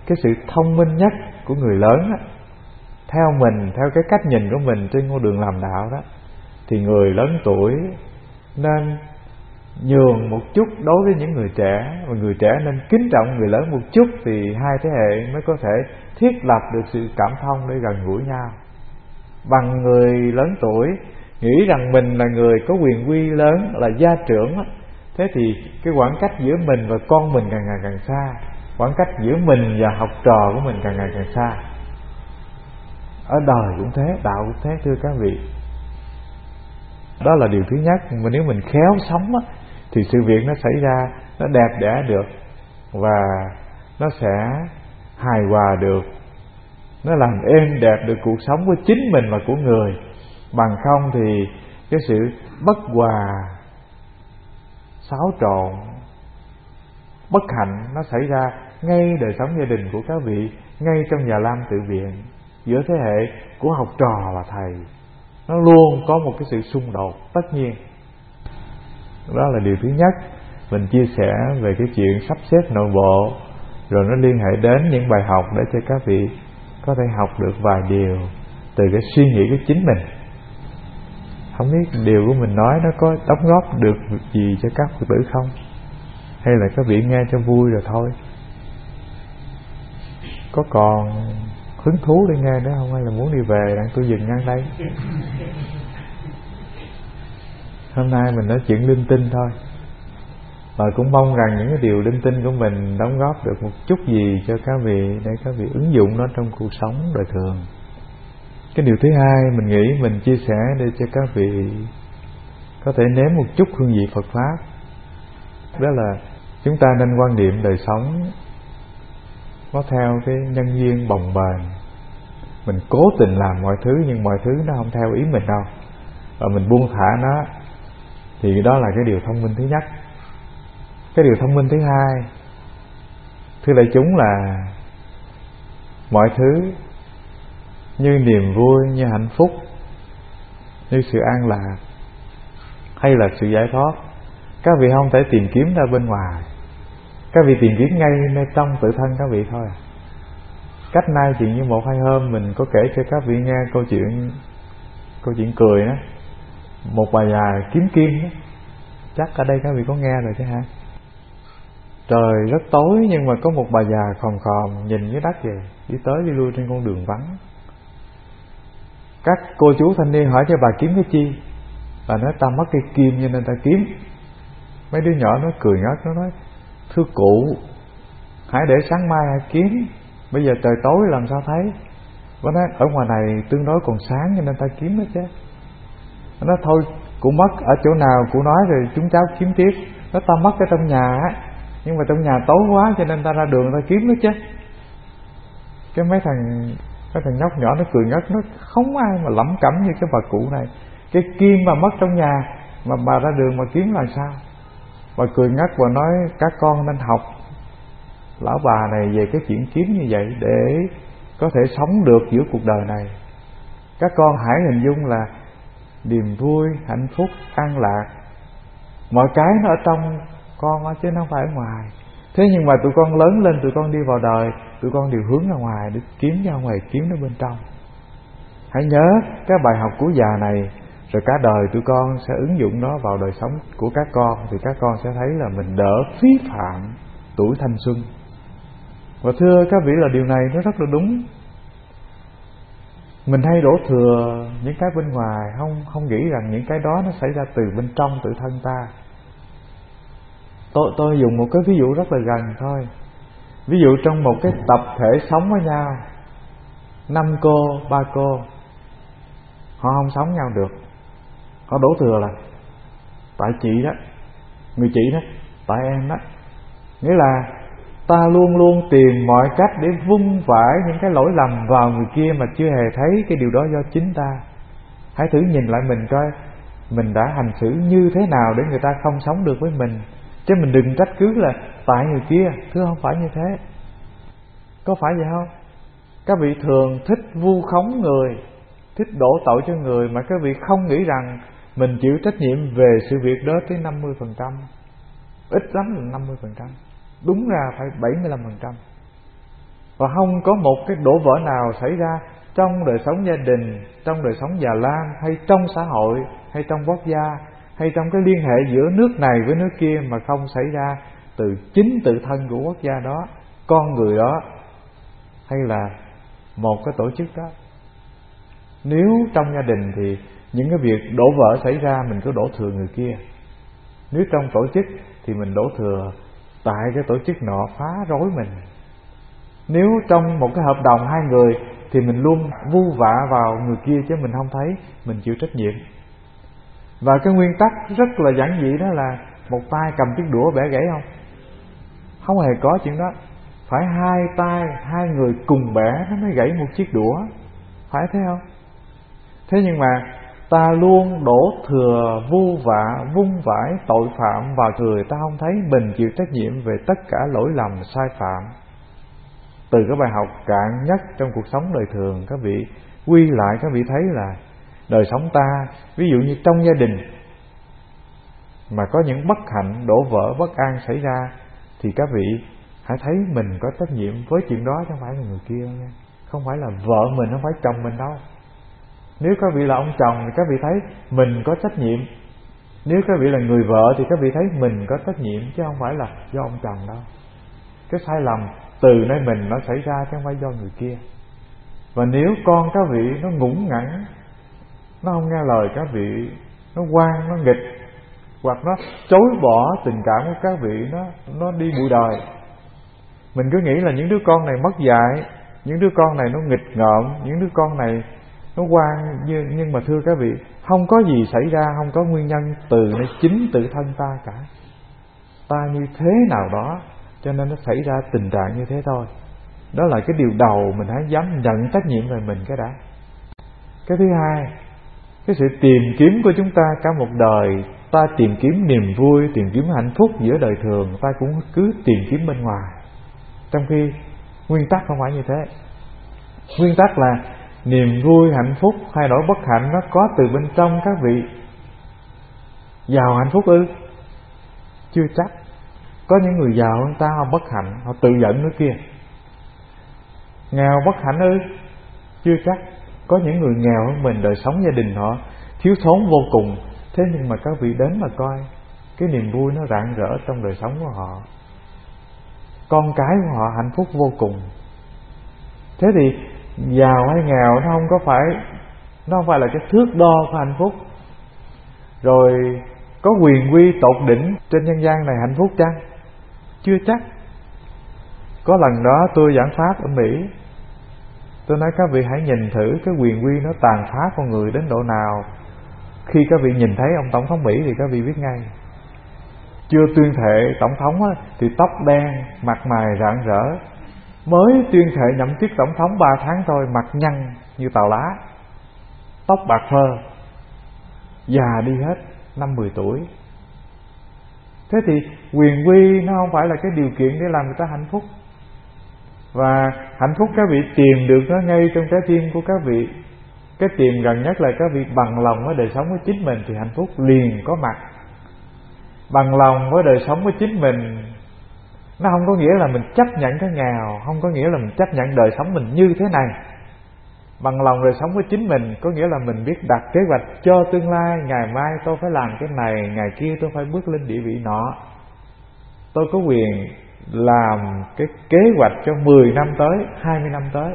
cái sự thông minh nhất của người lớn á, theo mình, theo cái cách nhìn của mình trên con đường làm đạo đó, thì người lớn tuổi nên nhường một chút đối với những người trẻ, và người trẻ nên kính trọng người lớn một chút, thì hai thế hệ mới có thể thiết lập được sự cảm thông để gần gũi nhau. Bằng người lớn tuổi nghĩ rằng mình là người có quyền uy lớn, là gia trưởng á, thế thì cái khoảng cách giữa mình và con mình càng ngày càng xa, khoảng cách giữa mình và học trò của mình càng ngày càng xa. Ở đời cũng thế, đạo cũng thế, thưa các vị. Đó là điều thứ nhất. Mà nếu mình khéo sống á, thì sự việc nó xảy ra nó đẹp đẽ được, và nó sẽ hài hòa được, nó làm êm đẹp được cuộc sống của chính mình và của người. Bằng không thì cái sự bất hòa, xáo trộn, bất hạnh nó xảy ra ngay đời sống gia đình của các vị, ngay trong nhà lam tự viện, giữa thế hệ của học trò và thầy. Nó luôn có một cái sự xung đột, tất nhiên. Đó là điều thứ nhất. Mình chia sẻ về cái chuyện sắp xếp nội bộ, rồi nó liên hệ đến những bài học để cho các vị có thể học được vài điều từ cái suy nghĩ của chính mình. Không biết điều của mình nói nó có đóng góp được gì cho các Phật tử không, hay là các vị nghe cho vui rồi thôi. Có còn hứng thú để nghe nữa không, hay là muốn đi về đang tôi dừng ngang đây? Hôm nay mình nói chuyện linh tinh thôi, và cũng mong rằng những cái điều linh tinh của mình đóng góp được một chút gì cho các vị, để các vị ứng dụng nó trong cuộc sống đời thường. Cái điều thứ hai mình nghĩ mình chia sẻ để cho các vị có thể nếm một chút hương vị Phật Pháp. Đó là chúng ta nên quan niệm đời sống nó theo cái nhân duyên bồng bềnh. Mình cố tình làm mọi thứ, nhưng mọi thứ nó không theo ý mình đâu, và mình buông thả nó, thì đó là cái điều thông minh thứ nhất. Cái điều thông minh thứ hai, thưa đại chúng, là mọi thứ như niềm vui, như hạnh phúc, như sự an lạc, hay là sự giải thoát, các vị không thể tìm kiếm ra bên ngoài. Các vị tìm kiếm ngay nơi trong tự thân các vị thôi. Cách nay chuyện như 1-2 hôm mình có kể cho các vị nghe câu chuyện cười đó, một bà già kiếm kim đó. Chắc ở đây các vị có nghe rồi chứ hả? Trời rất tối, nhưng mà có một bà già khòm khòm nhìn dưới đất về, đi tới đi lui trên con đường vắng. Các cô chú thanh niên hỏi cho bà kiếm cái chi, bà nói ta mất cây kim cho nên ta kiếm. Mấy đứa nhỏ nó cười ngất, nó nói thưa cụ, hãy để sáng mai hãy kiếm, bây giờ trời tối làm sao thấy. Nó nói ở ngoài này tương đối còn sáng cho nên ta kiếm đó chứ. Nó nói thôi cụ mất ở chỗ nào cụ nói rồi chúng cháu kiếm tiếp. Nó ta mất ở trong nhà á, nhưng mà trong nhà tối quá cho nên ta ra đường ta kiếm đó chứ. Cái mấy thằng nhóc nhỏ nó cười ngất, nó không ai mà lẩm cẩm như cái bà cụ này. Cái kim mà mất trong nhà mà bà ra đường mà kiếm là sao? Bà cười ngất và nói các con nên học lão bà này về cái chuyện kiếm như vậy để có thể sống được giữa cuộc đời này. Các con hãy hình dung là niềm vui, hạnh phúc, an lạc, mọi cái nó ở trong con đó, chứ nó không phải ở ngoài. Thế nhưng mà tụi con lớn lên, tụi con đi vào đời, tụi con đều hướng ra ngoài để kiếm, chứ không hề kiếm nó bên trong. Hãy nhớ cái bài học của già này, rồi cả đời tụi con sẽ ứng dụng nó vào đời sống của các con, thì các con sẽ thấy là mình đỡ phí phạm tuổi thanh xuân. Và thưa các vị là điều này nó rất là đúng. Mình hay đổ thừa những cái bên ngoài, không nghĩ rằng những cái đó nó xảy ra từ bên trong tự thân ta. Tôi dùng một cái ví dụ rất là gần thôi. Ví dụ trong một cái tập thể sống với nhau, 5 cô, 3 cô, họ không sống nhau được. Họ đổ thừa là tại chị đó, người chị đó, tại em đó. Nghĩa là ta luôn luôn tìm mọi cách để vung vãi những cái lỗi lầm vào người kia mà chưa hề thấy cái điều đó do chính ta. Hãy thử nhìn lại mình coi mình đã hành xử như thế nào để người ta không sống được với mình, chứ mình đừng trách cứ là tại người kia. Thưa không phải như thế. Có phải vậy không? Các vị thường thích vu khống người, thích đổ tội cho người, mà các vị không nghĩ rằng mình chịu trách nhiệm về sự việc đó tới 50%. Ít lắm là 50%, đúng ra phải 75%. và không có một cái đổ vỡ nào xảy ra trong đời sống gia đình, trong đời sống già lam, hay trong xã hội, hay trong quốc gia, hay trong cái liên hệ giữa nước này với nước kia mà không xảy ra từ chính tự thân của quốc gia đó, con người đó, hay là một cái tổ chức đó. Nếu trong gia đình thì những cái việc đổ vỡ xảy ra mình cứ đổ thừa người kia. Nếu trong tổ chức thì mình đổ thừa tại cái tổ chức nọ phá rối mình. Nếu trong một cái hợp đồng hai người thì mình luôn vu vạ vào người kia chứ mình không thấy, mình chịu trách nhiệm. Và cái nguyên tắc rất là giản dị đó là một tay cầm chiếc đũa bẻ gãy không? Không hề có chuyện đó. Phải hai tay, hai người cùng bẻ nó mới gãy một chiếc đũa. Phải thế không? Thế nhưng mà ta luôn đổ thừa, vu vạ, vung vãi tội phạm vào người, ta không thấy mình chịu trách nhiệm về tất cả lỗi lầm sai phạm. Từ cái bài học cạn nhất trong cuộc sống đời thường, các vị quy lại, các vị thấy là đời sống ta, ví dụ như trong gia đình mà có những bất hạnh, đổ vỡ, bất an xảy ra, thì các vị hãy thấy mình có trách nhiệm với chuyện đó, chứ không phải là người kia nha. Không phải là vợ mình, không phải chồng mình đâu. Nếu các vị là ông chồng thì các vị thấy mình có trách nhiệm. Nếu các vị là người vợ thì các vị thấy mình có trách nhiệm, chứ không phải là do ông chồng đâu. Cái sai lầm từ nơi mình nó xảy ra chứ không phải do người kia. Và nếu con các vị nó ngủng ngẳng, nó không nghe lời các vị, nó ngoan, nó nghịch, hoặc nó chối bỏ tình cảm của các vị, nó đi bụi đời. Mình cứ nghĩ là những đứa con này mất dạy, những đứa con này nó nghịch ngợm, những đứa con này nó ngoan, nhưng mà thưa các vị, không có gì xảy ra, không có nguyên nhân từ nơi chính tự thân ta cả. Ta như thế nào đó cho nên nó xảy ra tình trạng như thế thôi. Đó là cái điều đầu mình hãy dám nhận trách nhiệm về mình cái đã. Cái thứ hai, cái sự tìm kiếm của chúng ta cả một đời, ta tìm kiếm niềm vui, tìm kiếm hạnh phúc giữa đời thường, ta cũng cứ tìm kiếm bên ngoài. Trong khi nguyên tắc không phải như thế. Nguyên tắc là niềm vui, hạnh phúc hay nỗi bất hạnh nó có từ bên trong các vị. Giàu hạnh phúc ư? Chưa chắc. Có những người giàu hơn ta, họ bất hạnh, họ tự giận nữa kia. Nghèo bất hạnh ư? Chưa chắc. Có những người nghèo hơn mình, đời sống gia đình họ thiếu thốn vô cùng. Thế nhưng mà các vị đến mà coi, cái niềm vui nó rạng rỡ trong đời sống của họ, con cái của họ hạnh phúc vô cùng. Thế thì giàu hay nghèo nó không phải là cái thước đo của hạnh phúc. Rồi có quyền quy tột đỉnh trên nhân gian này hạnh phúc chăng? Chưa chắc. Có lần đó tôi giảng pháp ở Mỹ, tôi nói các vị hãy nhìn thử cái quyền quy nó tàn phá con người đến độ nào. Khi các vị nhìn thấy ông tổng thống Mỹ thì các vị biết ngay. Chưa tuyên thệ tổng thống thì tóc đen, mặt mày rạng rỡ. Mới tuyên thệ nhậm chức tổng thống 3 tháng thôi, mặt nhăn như tàu lá, tóc bạc phơ, già đi hết, 50 tuổi. Thế thì quyền quy nó không phải là cái điều kiện để làm người ta hạnh phúc. Và hạnh phúc các vị tìm được nó ngay trong trái tim của các vị. Cái tìm gần nhất là các vị bằng lòng với đời sống của chính mình thì hạnh phúc liền có mặt. Bằng lòng với đời sống của chính mình nó không có nghĩa là mình chấp nhận cái nghèo, không có nghĩa là mình chấp nhận đời sống mình như thế này. Bằng lòng đời sống của chính mình có nghĩa là mình biết đặt kế hoạch cho tương lai. Ngày mai tôi phải làm cái này, ngày kia tôi phải bước lên địa vị nọ. Tôi có quyền làm cái kế hoạch cho 10 năm tới, 20 năm tới.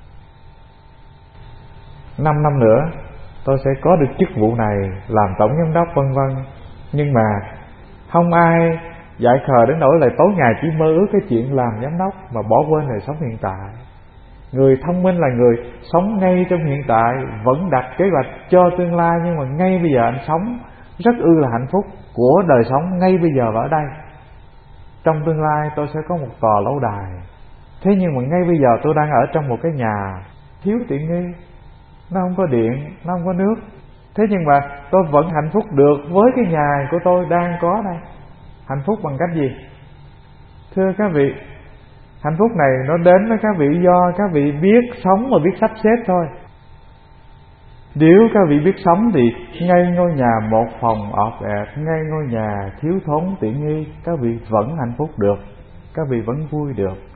5 năm nữa tôi sẽ có được chức vụ này, làm tổng giám đốc vân vân. Nhưng mà không ai dại khờ đến nỗi là tối ngày chỉ mơ ước cái chuyện làm giám đốc mà bỏ quên đời sống hiện tại. Người thông minh là người sống ngay trong hiện tại, vẫn đặt kế hoạch cho tương lai, nhưng mà ngay bây giờ anh sống rất là hạnh phúc của đời sống ngay bây giờ và ở đây. Trong tương lai tôi sẽ có một tòa lâu đài, thế nhưng mà ngay bây giờ tôi đang ở trong một cái nhà thiếu tiện nghi, nó không có điện, nó không có nước. Thế nhưng mà tôi vẫn hạnh phúc được với cái nhà của tôi đang có đây. Hạnh phúc bằng cách gì? Thưa các vị, hạnh phúc này nó đến với các vị do các vị biết sống và biết sắp xếp thôi. Nếu các vị biết sống thì ngay ngôi nhà một phòng ọp ẹp, ngay ngôi nhà thiếu thốn tiện nghi, các vị vẫn hạnh phúc được, các vị vẫn vui được.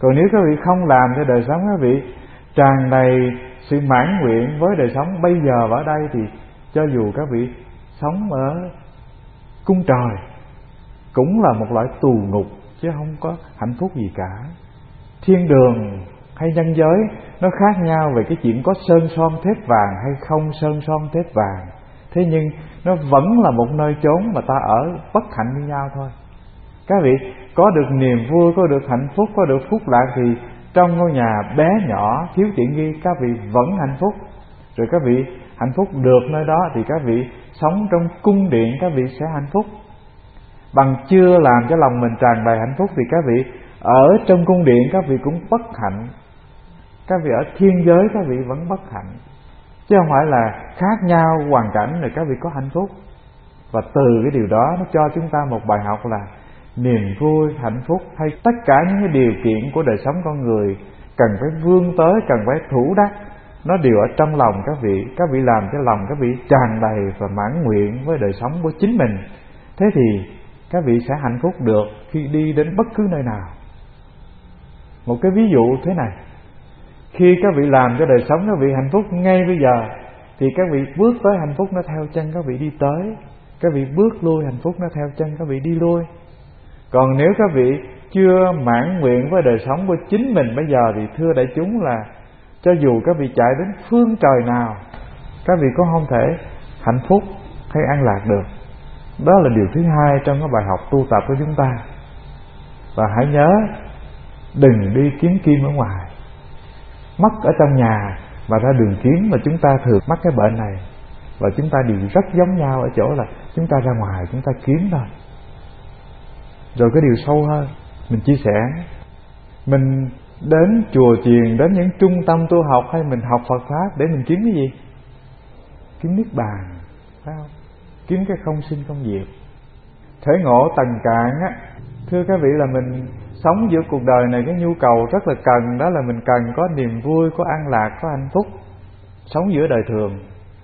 Còn nếu các vị không làm cho đời sống các vị tràn đầy sự mãn nguyện với đời sống bây giờ và ở đây, thì cho dù các vị sống ở cung trời cũng là một loại tù ngục, chứ không có hạnh phúc gì cả. Thiên đường hay nhân giới nó khác nhau về cái chuyện có sơn son thép vàng hay không sơn son thép vàng. Thế nhưng nó vẫn là một nơi chốn mà ta ở bất hạnh như nhau thôi. Các vị có được niềm vui, có được hạnh phúc, có được phúc lạc, thì trong ngôi nhà bé nhỏ thiếu tiện nghi các vị vẫn hạnh phúc. Rồi các vị hạnh phúc được nơi đó thì các vị sống trong cung điện các vị sẽ hạnh phúc. Bằng chưa làm cho lòng mình tràn đầy hạnh phúc thì các vị ở trong cung điện các vị cũng bất hạnh. Các vị ở thiên giới các vị vẫn bất hạnh, chứ không phải là khác nhau hoàn cảnh rồi các vị có hạnh phúc. Và từ cái điều đó nó cho chúng ta một bài học là niềm vui, hạnh phúc hay tất cả những cái điều kiện của đời sống con người cần phải vươn tới, cần phải thủ đắc, nó đều ở trong lòng các vị. Các vị làm cho lòng các vị tràn đầy và mãn nguyện với đời sống của chính mình, thế thì các vị sẽ hạnh phúc được khi đi đến bất cứ nơi nào. Một cái ví dụ thế này, khi các vị làm cho đời sống các vị hạnh phúc ngay bây giờ, thì các vị bước tới hạnh phúc nó theo chân các vị đi tới, các vị bước lui hạnh phúc nó theo chân các vị đi lui. Còn nếu các vị chưa mãn nguyện với đời sống của chính mình bây giờ, thì thưa đại chúng là cho dù các vị chạy đến phương trời nào, các vị cũng không thể hạnh phúc hay an lạc được. Đó là điều thứ hai trong cái bài học tu tập của chúng ta. Và hãy nhớ, đừng đi kiếm kim ở ngoài. Mất ở trong nhà mà ra đường kiếm, mà chúng ta thường mắc cái bệnh này. Và chúng ta đều rất giống nhau ở chỗ là chúng ta ra ngoài chúng ta kiếm thôi. Rồi cái điều sâu hơn, mình chia sẻ, mình đến chùa chiền, đến những trung tâm tu học hay mình học Phật Pháp để mình kiếm cái gì? Kiếm niết bàn, phải không? Kiếm cái không sinh không diệt. Thể ngộ tầng cạn á, thưa các vị, là mình sống giữa cuộc đời này, cái nhu cầu rất là cần, đó là mình cần có niềm vui, có an lạc, có hạnh phúc, sống giữa đời thường.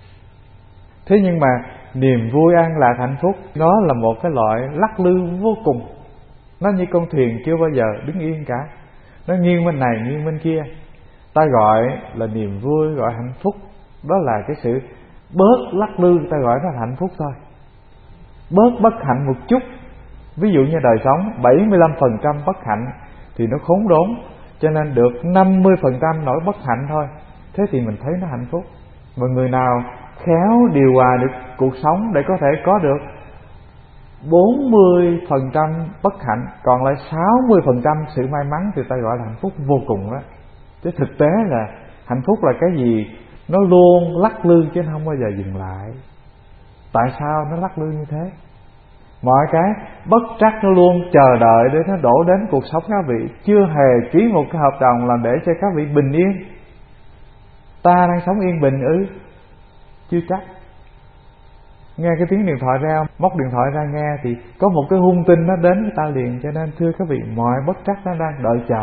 Thế nhưng mà niềm vui, an lạc, hạnh phúc nó là một cái loại lắc lư vô cùng. Nó như con thuyền chưa bao giờ đứng yên cả, nó nghiêng bên này nghiêng bên kia. Ta gọi là niềm vui, gọi hạnh phúc, đó là cái sự bớt lắc lư, ta gọi nó là hạnh phúc thôi. Bớt bất hạnh một chút. Ví dụ như đời sống 75% bất hạnh thì nó khốn đốn, cho nên được 50% nỗi bất hạnh thôi. Thế thì mình thấy nó hạnh phúc. Và người nào khéo điều hòa được cuộc sống để có thể có được 40% bất hạnh, còn lại 60% sự may mắn, thì ta gọi là hạnh phúc vô cùng đó. Chứ thực tế là hạnh phúc là cái gì? Nó luôn lắc lư chứ nó không bao giờ dừng lại. Tại sao nó lắc lư như thế? Mọi cái bất trắc nó luôn chờ đợi để nó đổ đến cuộc sống các vị. Chưa hề ký một cái hợp đồng là để cho các vị bình yên. Ta đang sống yên bình ư? Chưa chắc. Nghe cái tiếng điện thoại reo, móc điện thoại ra nghe thì có một cái hung tin nó đến với ta liền. Cho nên thưa các vị, mọi bất trắc nó đang đợi chờ.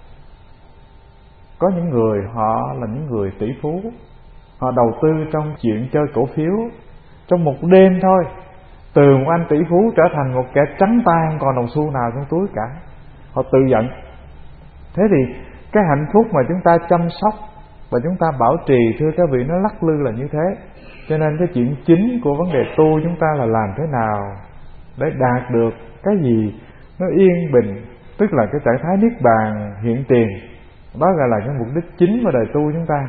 Có những người họ là những người tỷ phú, họ đầu tư trong chuyện chơi cổ phiếu, trong một đêm thôi, từ một anh tỷ phú trở thành một kẻ trắng tay, không còn đồng xu nào trong túi cả. Họ tự giận. Thế thì cái hạnh phúc mà chúng ta chăm sóc và chúng ta bảo trì, thưa các vị, nó lắc lư là như thế. Cho nên cái chuyện chính của vấn đề tu chúng ta là làm thế nào để đạt được cái gì nó yên bình, tức là cái trạng thái niết bàn hiện tiền. Đó gọi là cái mục đích chính của đời tu chúng ta.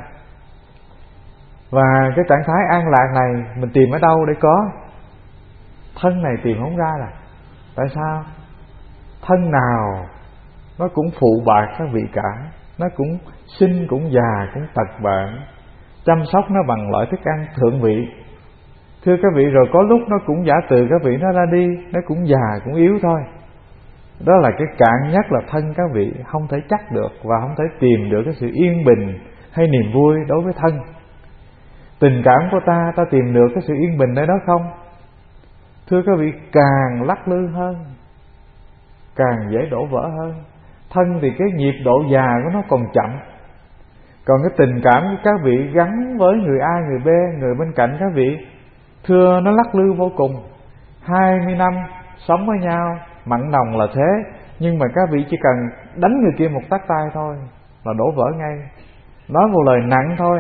Và cái trạng thái an lạc này mình tìm ở đâu để có? Thân này tìm không ra là tại sao? Thân nào nó cũng phụ bạc các vị cả, nó cũng sinh, cũng già, cũng tật bệnh. Chăm sóc nó bằng loại thức ăn thượng vị. Thưa các vị, rồi có lúc nó cũng giả từ các vị, nó ra đi, nó cũng già, cũng yếu thôi. Đó là cái cạn nhất là thân các vị không thể chắc được và không thể tìm được cái sự yên bình hay niềm vui đối với thân. Tình cảm của ta tìm được cái sự yên bình ở đó không? Thưa các vị, càng lắc lư hơn, càng dễ đổ vỡ hơn. Thân thì cái nhịp độ già của nó còn chậm, còn cái tình cảm của các vị gắn với người A, người B, người bên cạnh các vị, thưa nó lắc lư vô cùng. 20 năm sống với nhau, mặn nồng là thế, nhưng mà các vị chỉ cần đánh người kia một tát tay thôi là đổ vỡ ngay. Nói một lời nặng thôi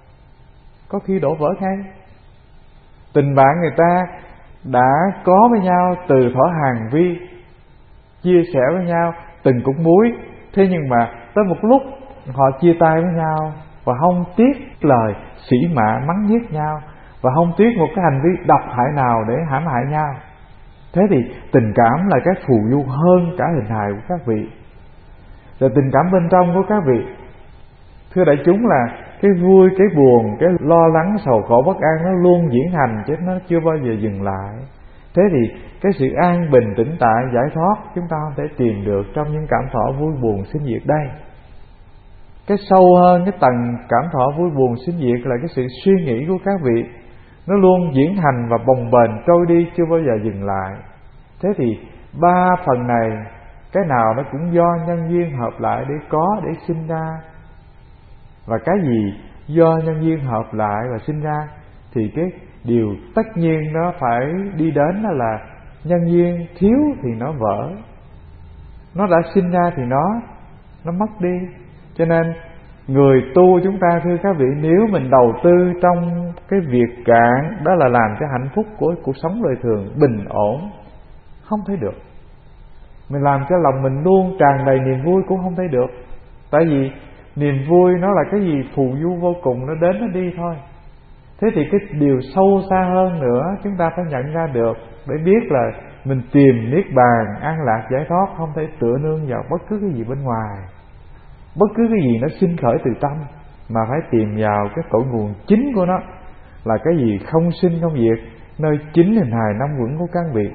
có khi đổ vỡ ngay. Tình bạn người ta đã có với nhau từ thuở hàng vi, chia sẻ với nhau từng cục muối. Thế nhưng mà tới một lúc họ chia tay với nhau và không tiếc lời sỉ mạ mắng nhiếc nhau, và không tiếc một cái hành vi độc hại nào để hãm hại nhau. Thế thì tình cảm là cái phù du hơn cả hình hài của các vị. Rồi tình cảm bên trong của các vị, thưa đại chúng, là cái vui, cái buồn, cái lo lắng, sầu khổ, bất an nó luôn diễn hành chứ nó chưa bao giờ dừng lại. Thế thì cái sự an bình, tĩnh tại, giải thoát chúng ta không thể tìm được trong những cảm thọ vui buồn sinh diệt đây. Cái sâu hơn cái tầng cảm thọ vui buồn sinh diệt là cái sự suy nghĩ của các vị, nó luôn diễn hành và bồng bềnh trôi đi, chưa bao giờ dừng lại. Thế thì ba phần này, cái nào nó cũng do nhân duyên hợp lại để có, để sinh ra. Và cái gì do nhân duyên hợp lại và sinh ra thì cái điều tất nhiên nó phải đi đến đó là nhân duyên thiếu thì nó vỡ. Nó đã sinh ra thì nó mất đi. Cho nên người tu chúng ta, thưa các vị, nếu mình đầu tư trong cái việc cạn đó là làm cho hạnh phúc của cuộc sống đời thường bình ổn, không thấy được. Mình làm cho lòng mình luôn tràn đầy niềm vui cũng không thấy được. Tại vì niềm vui nó là cái gì phù du vô cùng, nó đến nó đi thôi. Thế thì cái điều sâu xa hơn nữa chúng ta phải nhận ra được, để biết là mình tìm niết bàn, an lạc, giải thoát không thể tựa nương vào bất cứ cái gì bên ngoài. Bất cứ cái gì nó sinh khởi từ tâm, mà phải tìm vào cái cội nguồn chính của nó là cái gì không sinh không diệt, nơi chính hình hài năm quẩn của các vị.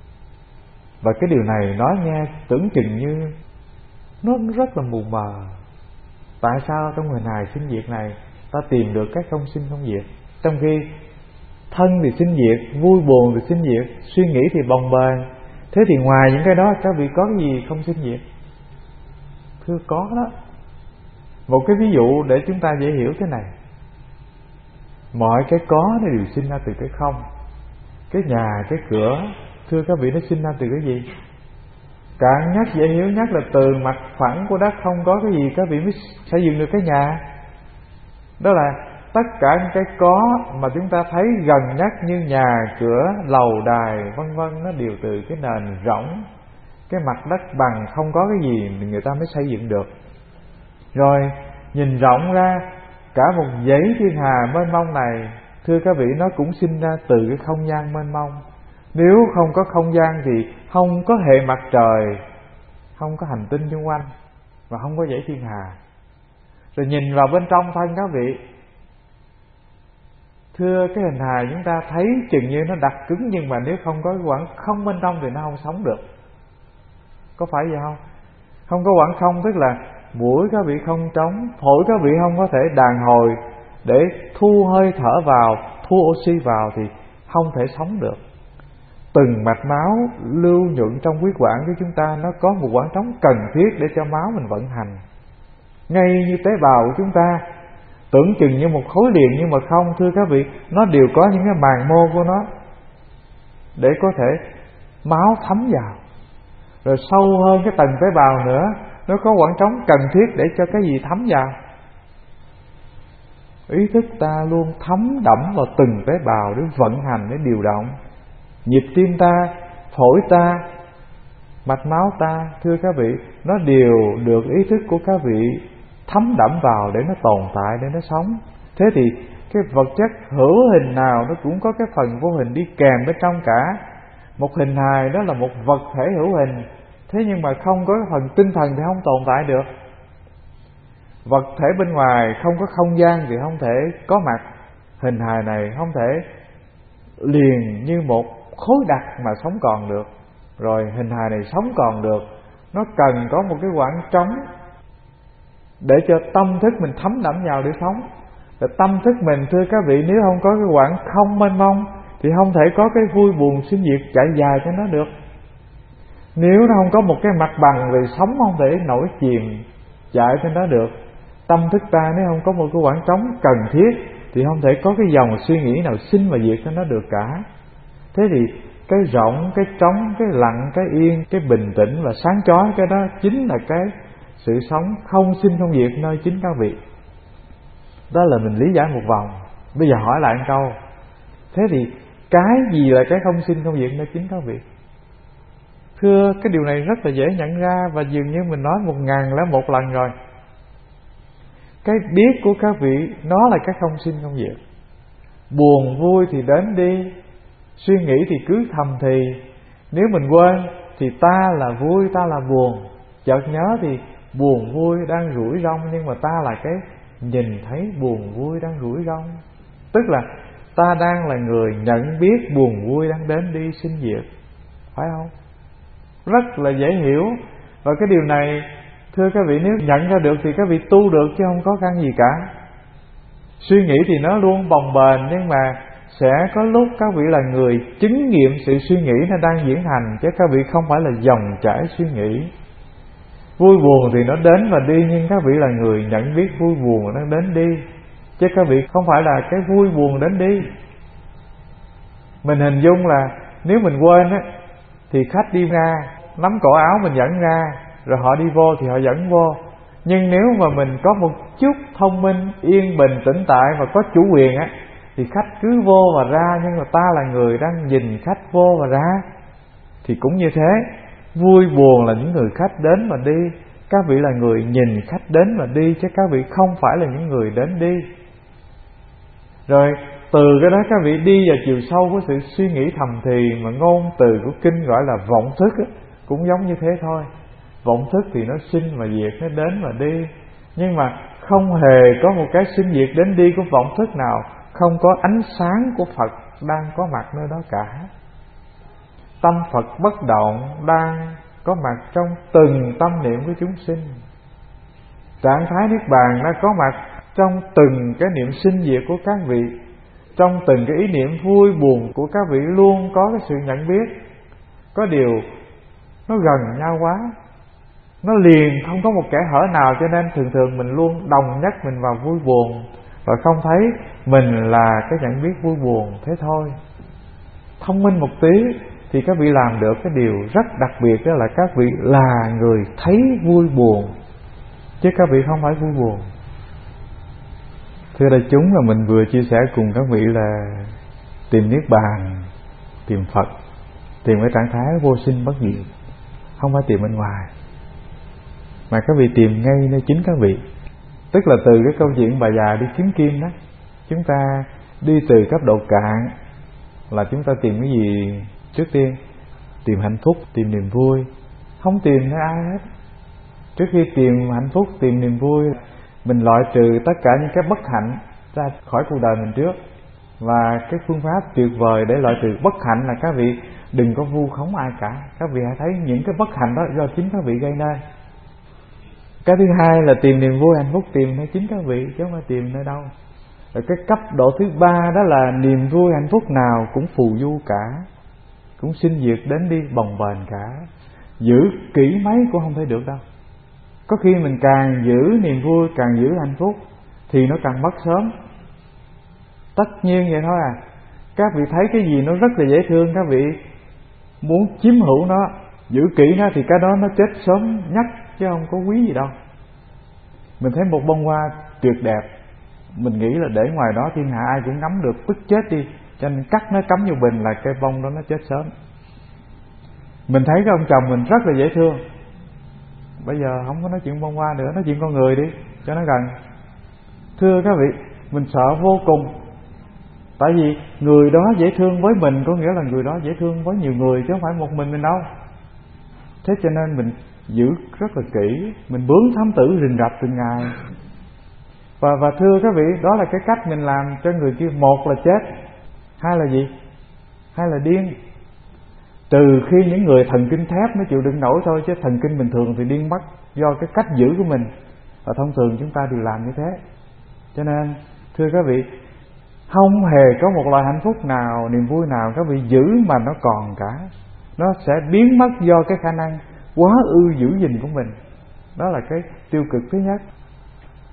Và cái điều này nói nghe tưởng chừng như nó rất là mù mờ. Tại sao trong hình hài sinh diệt này ta tìm được cái không sinh không diệt, trong khi thân thì sinh diệt, vui buồn thì sinh diệt, suy nghĩ thì bồng bềnh. Thế thì ngoài những cái đó các vị có cái gì không sinh diệt? Thưa có đó. Một cái ví dụ để chúng ta dễ hiểu thế này: mọi cái có nó đều sinh ra từ cái không. Cái nhà, cái cửa, thưa các vị, nó sinh ra từ cái gì? Cạn nhất, dễ hiểu nhất là từ mặt phẳng của đất không có cái gì các vị mới xây dựng được cái nhà. Đó là tất cả những cái có mà chúng ta thấy gần nhất như nhà, cửa, lầu, đài, vân vân, nó đều từ cái nền rỗng, cái mặt đất bằng không có cái gì người ta mới xây dựng được. Rồi nhìn rộng ra cả một dãy thiên hà mênh mông này, thưa các vị, nó cũng sinh ra từ cái không gian mênh mông. Nếu không có không gian thì không có hệ mặt trời, không có hành tinh xung quanh, và không có dãy thiên hà. Rồi nhìn vào bên trong thân các vị, thưa cái hình hài chúng ta thấy chừng như nó đặc cứng, nhưng mà nếu không có khoảng không bên trong thì nó không sống được. Có phải vậy không? Không có khoảng không tức là mũi các vị không trống, phổi các vị không có thể đàn hồi để thu hơi thở vào, thu oxy vào thì không thể sống được. Từng mạch máu lưu nhuận trong huyết quản của chúng ta nó có một khoảng trống cần thiết để cho máu mình vận hành. Ngay như tế bào của chúng ta tưởng chừng như một khối liền, nhưng mà không, thưa các vị, nó đều có những cái màng mô của nó để có thể máu thấm vào. Rồi sâu hơn cái tầng tế bào nữa, nó có khoảng trống cần thiết để cho cái gì thấm vào. Ý thức ta luôn thấm đẫm vào từng tế bào để vận hành, để điều động nhịp tim ta, phổi ta, mạch máu ta, thưa các vị, nó đều được ý thức của các vị thấm đẫm vào để nó tồn tại, để nó sống. Thế thì cái vật chất hữu hình nào nó cũng có cái phần vô hình đi kèm bên trong cả. Một hình hài đó là một vật thể hữu hình, thế nhưng mà không có cái phần tinh thần thì không tồn tại được. Vật thể bên ngoài không có không gian thì không thể có mặt. Hình hài này không thể liền như một khối đặc mà sống còn được. Rồi hình hài này sống còn được, nó cần có một cái khoảng trống để cho tâm thức mình thấm đẫm vào để sống. Rồi tâm thức mình, thưa các vị, nếu không có cái khoảng không mênh mông thì không thể có cái vui buồn sinh diệt chạy dài cho nó được. Nếu nó không có một cái mặt bằng thì sống không thể nổi chìm chạy cho nó được. Tâm thức ta nếu không có một cái khoảng trống cần thiết thì không thể có cái dòng suy nghĩ nào sinh và diệt cho nó được cả. Thế thì cái rỗng, cái trống, cái lặng, cái yên, cái bình tĩnh và sáng chói, cái đó chính là cái sự sống không sinh không diệt nơi chính các vị. Đó là mình lý giải một vòng. Bây giờ hỏi lại một câu, thế thì cái gì là cái không sinh không diệt nơi chính các vị? Thưa, cái điều này rất là dễ nhận ra, và dường như mình nói 1001 lần rồi. Cái biết của các vị nó là cái không sinh không diệt. Buồn vui thì đến đi, suy nghĩ thì cứ thầm thì. Nếu mình quên thì ta là vui, ta là buồn. Chợt nhớ thì buồn vui đang rủi rong, nhưng mà ta là cái nhìn thấy buồn vui đang rủi rong. Tức là ta đang là người nhận biết buồn vui đang đến đi sinh diệt, phải không? Rất là dễ hiểu. Và cái điều này, thưa các vị, nếu nhận ra được thì các vị tu được chứ không có căn gì cả. Suy nghĩ thì nó luôn bồng bềnh, nhưng mà sẽ có lúc các vị là người chứng nghiệm sự suy nghĩ nó đang diễn hành, chứ các vị không phải là dòng chảy suy nghĩ. Vui buồn thì nó đến và đi, nhưng các vị là người nhận biết vui buồn nó đến đi, chứ các vị không phải là cái vui buồn đến đi. Mình hình dung là nếu mình quên á, thì khách đi ra nắm cổ áo mình dẫn ra, rồi họ đi vô thì họ dẫn vô. Nhưng nếu mà mình có một chút thông minh, yên bình, tĩnh tại và có chủ quyền á, thì khách cứ vô và ra, nhưng mà ta là người đang nhìn khách vô và ra. Thì cũng như thế, vui buồn là những người khách đến và đi, các vị là người nhìn khách đến và đi, chứ các vị không phải là những người đến đi. Rồi từ cái đó các vị đi vào chiều sâu của sự suy nghĩ thầm thì, mà ngôn từ của kinh gọi là vọng thức á, cũng giống như thế thôi. Vọng thức thì nó sinh và diệt, nó đến và đi, nhưng mà không hề có một cái sinh diệt đến đi của vọng thức nào, không có ánh sáng của Phật đang có mặt nơi đó cả. Tâm Phật bất động đang có mặt trong từng tâm niệm của chúng sinh. Trạng thái Niết Bàn đã có mặt trong từng cái niệm sinh diệt của các vị. Trong từng cái ý niệm vui buồn của các vị luôn có cái sự nhận biết. Có điều nó gần nhau quá, nó liền không có một kẽ hở nào, cho nên thường thường mình luôn đồng nhất mình vào vui buồn, và không thấy mình là cái nhận biết vui buồn, thế thôi. Thông minh một tí thì các vị làm được cái điều rất đặc biệt, đó là các vị là người thấy vui buồn, chứ các vị không phải vui buồn. Thưa đại chúng, là mình vừa chia sẻ cùng các vị là tìm Niết Bàn, tìm Phật, tìm cái trạng thái vô sinh bất diệt, không phải tìm bên ngoài, mà các vị tìm ngay nơi chính các vị. Tức là từ cái câu chuyện bà già đi kiếm kim đó, chúng ta đi từ cấp độ cạn là chúng ta tìm cái gì trước tiên? Tìm hạnh phúc, tìm niềm vui, không tìm nơi ai hết. Trước khi tìm hạnh phúc, tìm niềm vui, mình loại trừ tất cả những cái bất hạnh ra khỏi cuộc đời mình trước. Và cái phương pháp tuyệt vời để loại trừ bất hạnh là các vị đừng có vu khống ai cả. Các vị hãy thấy những cái bất hạnh đó do chính các vị gây nên. Cái thứ hai là tìm niềm vui hạnh phúc, tìm nơi chính các vị chứ không phải tìm nơi đâu. Rồi cái cấp độ thứ ba đó là niềm vui hạnh phúc nào cũng phù du cả, cũng sinh diệt đến đi bồng bềnh cả. Giữ kỹ mấy cũng không thể được đâu. Có khi mình càng giữ niềm vui, càng giữ hạnh phúc thì nó càng mất sớm. Tất nhiên vậy thôi à. Các vị thấy cái gì nó rất là dễ thương, các vị muốn chiếm hữu nó, giữ kỹ nó thì cái đó nó chết sớm nhất, chứ không có quý gì đâu. Mình thấy một bông hoa tuyệt đẹp, mình nghĩ là để ngoài đó thiên hạ ai cũng ngắm được, tức chết đi, cho nên cắt nó cắm vô bình là cây bông đó nó chết sớm. Mình thấy cái ông chồng mình rất là dễ thương, bây giờ không có nói chuyện bông hoa nữa, nói chuyện con người đi cho nó gần. Thưa các vị, mình sợ vô cùng. Tại vì người đó dễ thương với mình có nghĩa là người đó dễ thương với nhiều người, chứ không phải một mình đâu. Thế cho nên mình giữ rất là kỹ, mình bướng thám tử rình rập từng ngày. Và thưa các vị, đó là cái cách mình làm cho người kia. Một là chết, hai là gì? Hai là điên. Trừ khi những người thần kinh thép mới chịu đựng nổi thôi, chứ thần kinh bình thường thì điên mất do cái cách giữ của mình. Và thông thường chúng ta đều làm như thế. Cho nên thưa các vị, không hề có một loại hạnh phúc nào, niềm vui nào các vị giữ mà nó còn cả. Nó sẽ biến mất do cái khả năng quá ư giữ gìn của mình. Đó là cái tiêu cực thứ nhất.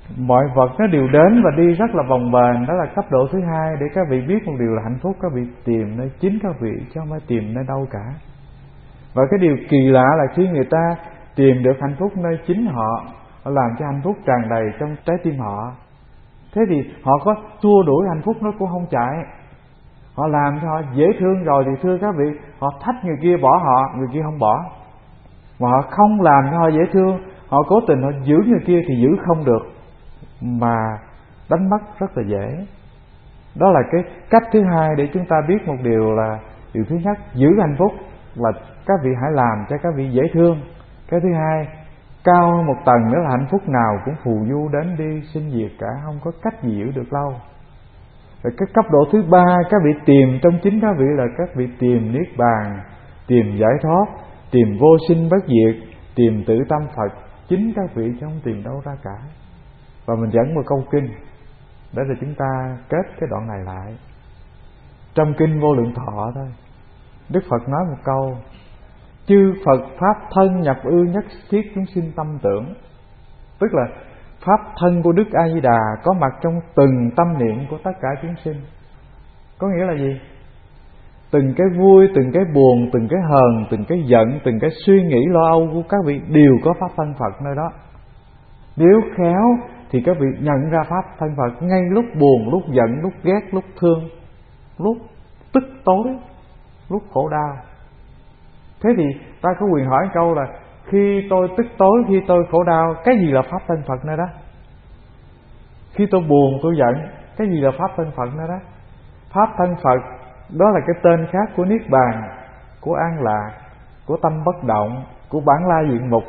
mọi vật nó đều đến và đi rất là bồng bềnh. Đó là cấp độ thứ hai, để các vị biết một điều là hạnh phúc các vị tìm nơi chính các vị, chứ không phải tìm nơi đâu cả. Và cái điều kỳ lạ là khi người ta tìm được hạnh phúc nơi chính họ, họ làm cho hạnh phúc tràn đầy trong trái tim họ. Thế thì họ có xua đuổi hạnh phúc nó cũng không chạy. Họ làm cho họ dễ thương rồi thì thưa các vị, họ thách người kia bỏ họ, người kia không bỏ. Mà họ không làm cho họ dễ thương, họ cố tình họ giữ người kia thì giữ không được, mà đánh mất rất là dễ. Đó là cái cách thứ hai để chúng ta biết một điều là, điều thứ nhất, giữ hạnh phúc là các vị hãy làm cho các vị dễ thương. Cái thứ hai, cao hơn một tầng nữa là hạnh phúc nào cũng phù du đến đi sinh diệt cả, không có cách gì giữ được lâu. Rồi cái cấp độ thứ ba các vị tìm trong chính các vị là các vị tìm niết bàn, tìm giải thoát, tìm vô sinh bất diệt, tìm tự tâm Phật. Chính các vị chứ không tìm đâu ra cả. Và mình dẫn một câu kinh để rồi chúng ta kết cái đoạn này lại. Trong kinh Vô Lượng Thọ thôi, Đức Phật nói một câu: chư Phật pháp thân nhập ư nhất thiết chúng sinh tâm tưởng. Tức là pháp thân của Đức A Di Đà có mặt trong từng tâm niệm của tất cả chúng sinh. Có nghĩa là gì? Từng cái vui, từng cái buồn, từng cái hờn, từng cái giận, từng cái suy nghĩ lo âu của các vị đều có pháp thân Phật nơi đó. Nếu khéo thì các vị nhận ra pháp thân Phật ngay lúc buồn, lúc giận, lúc ghét, lúc thương, lúc tức tối, lúc khổ đau. Thế thì ta có quyền hỏi câu là, khi tôi tức tối, khi tôi khổ đau, cái gì là pháp thân Phật nơi đó? Khi tôi buồn, tôi giận, cái gì là pháp thân Phật nơi đó? Pháp thân Phật đó là cái tên khác của niết bàn, của an lạc, của tâm bất động, của bản la diện mục.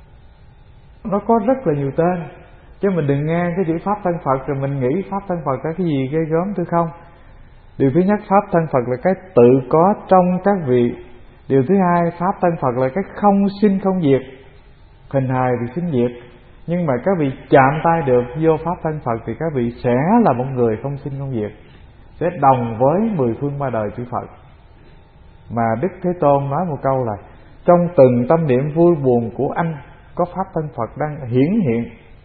Nó có rất là nhiều tên, chứ mình đừng nghe cái chữ pháp thân Phật rồi mình nghĩ pháp thân Phật là cái gì ghê gớm, thưa không. Điều thứ nhất, pháp thân Phật là cái tự có trong các vị. Điều thứ hai, pháp thân Phật là cái không sinh không diệt. Hình hài thì sinh diệt, nhưng mà các vị chạm tay được vô pháp thân Phật thì các vị sẽ là một người không sinh không diệt, sẽ đồng với 10 phương ba đời chư Phật. Mà Đức Thế Tôn nói một câu là, trong từng tâm niệm vui buồn của anh có pháp thân Phật đang hiển hiện.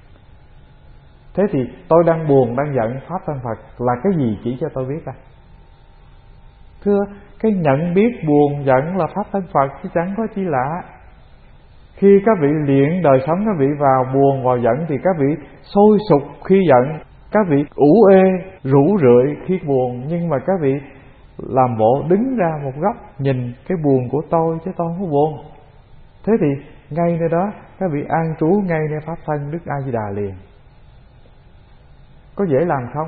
Thế thì tôi đang buồn, đang giận, pháp thân Phật là cái gì chỉ cho tôi biết à? Thưa, cái nhận biết buồn giận là pháp thân Phật chứ chẳng có chi lạ. Khi các vị luyện đời sống các vị vào buồn vào giận thì các vị sôi sục khi giận, các vị ủ ê rũ rượi khi buồn, nhưng mà các vị làm bộ đứng ra một góc nhìn cái buồn của tôi chứ tôi không có buồn. Thế thì ngay nơi đó các vị an trú ngay nơi pháp thân Đức A Di Đà liền. Có dễ làm không?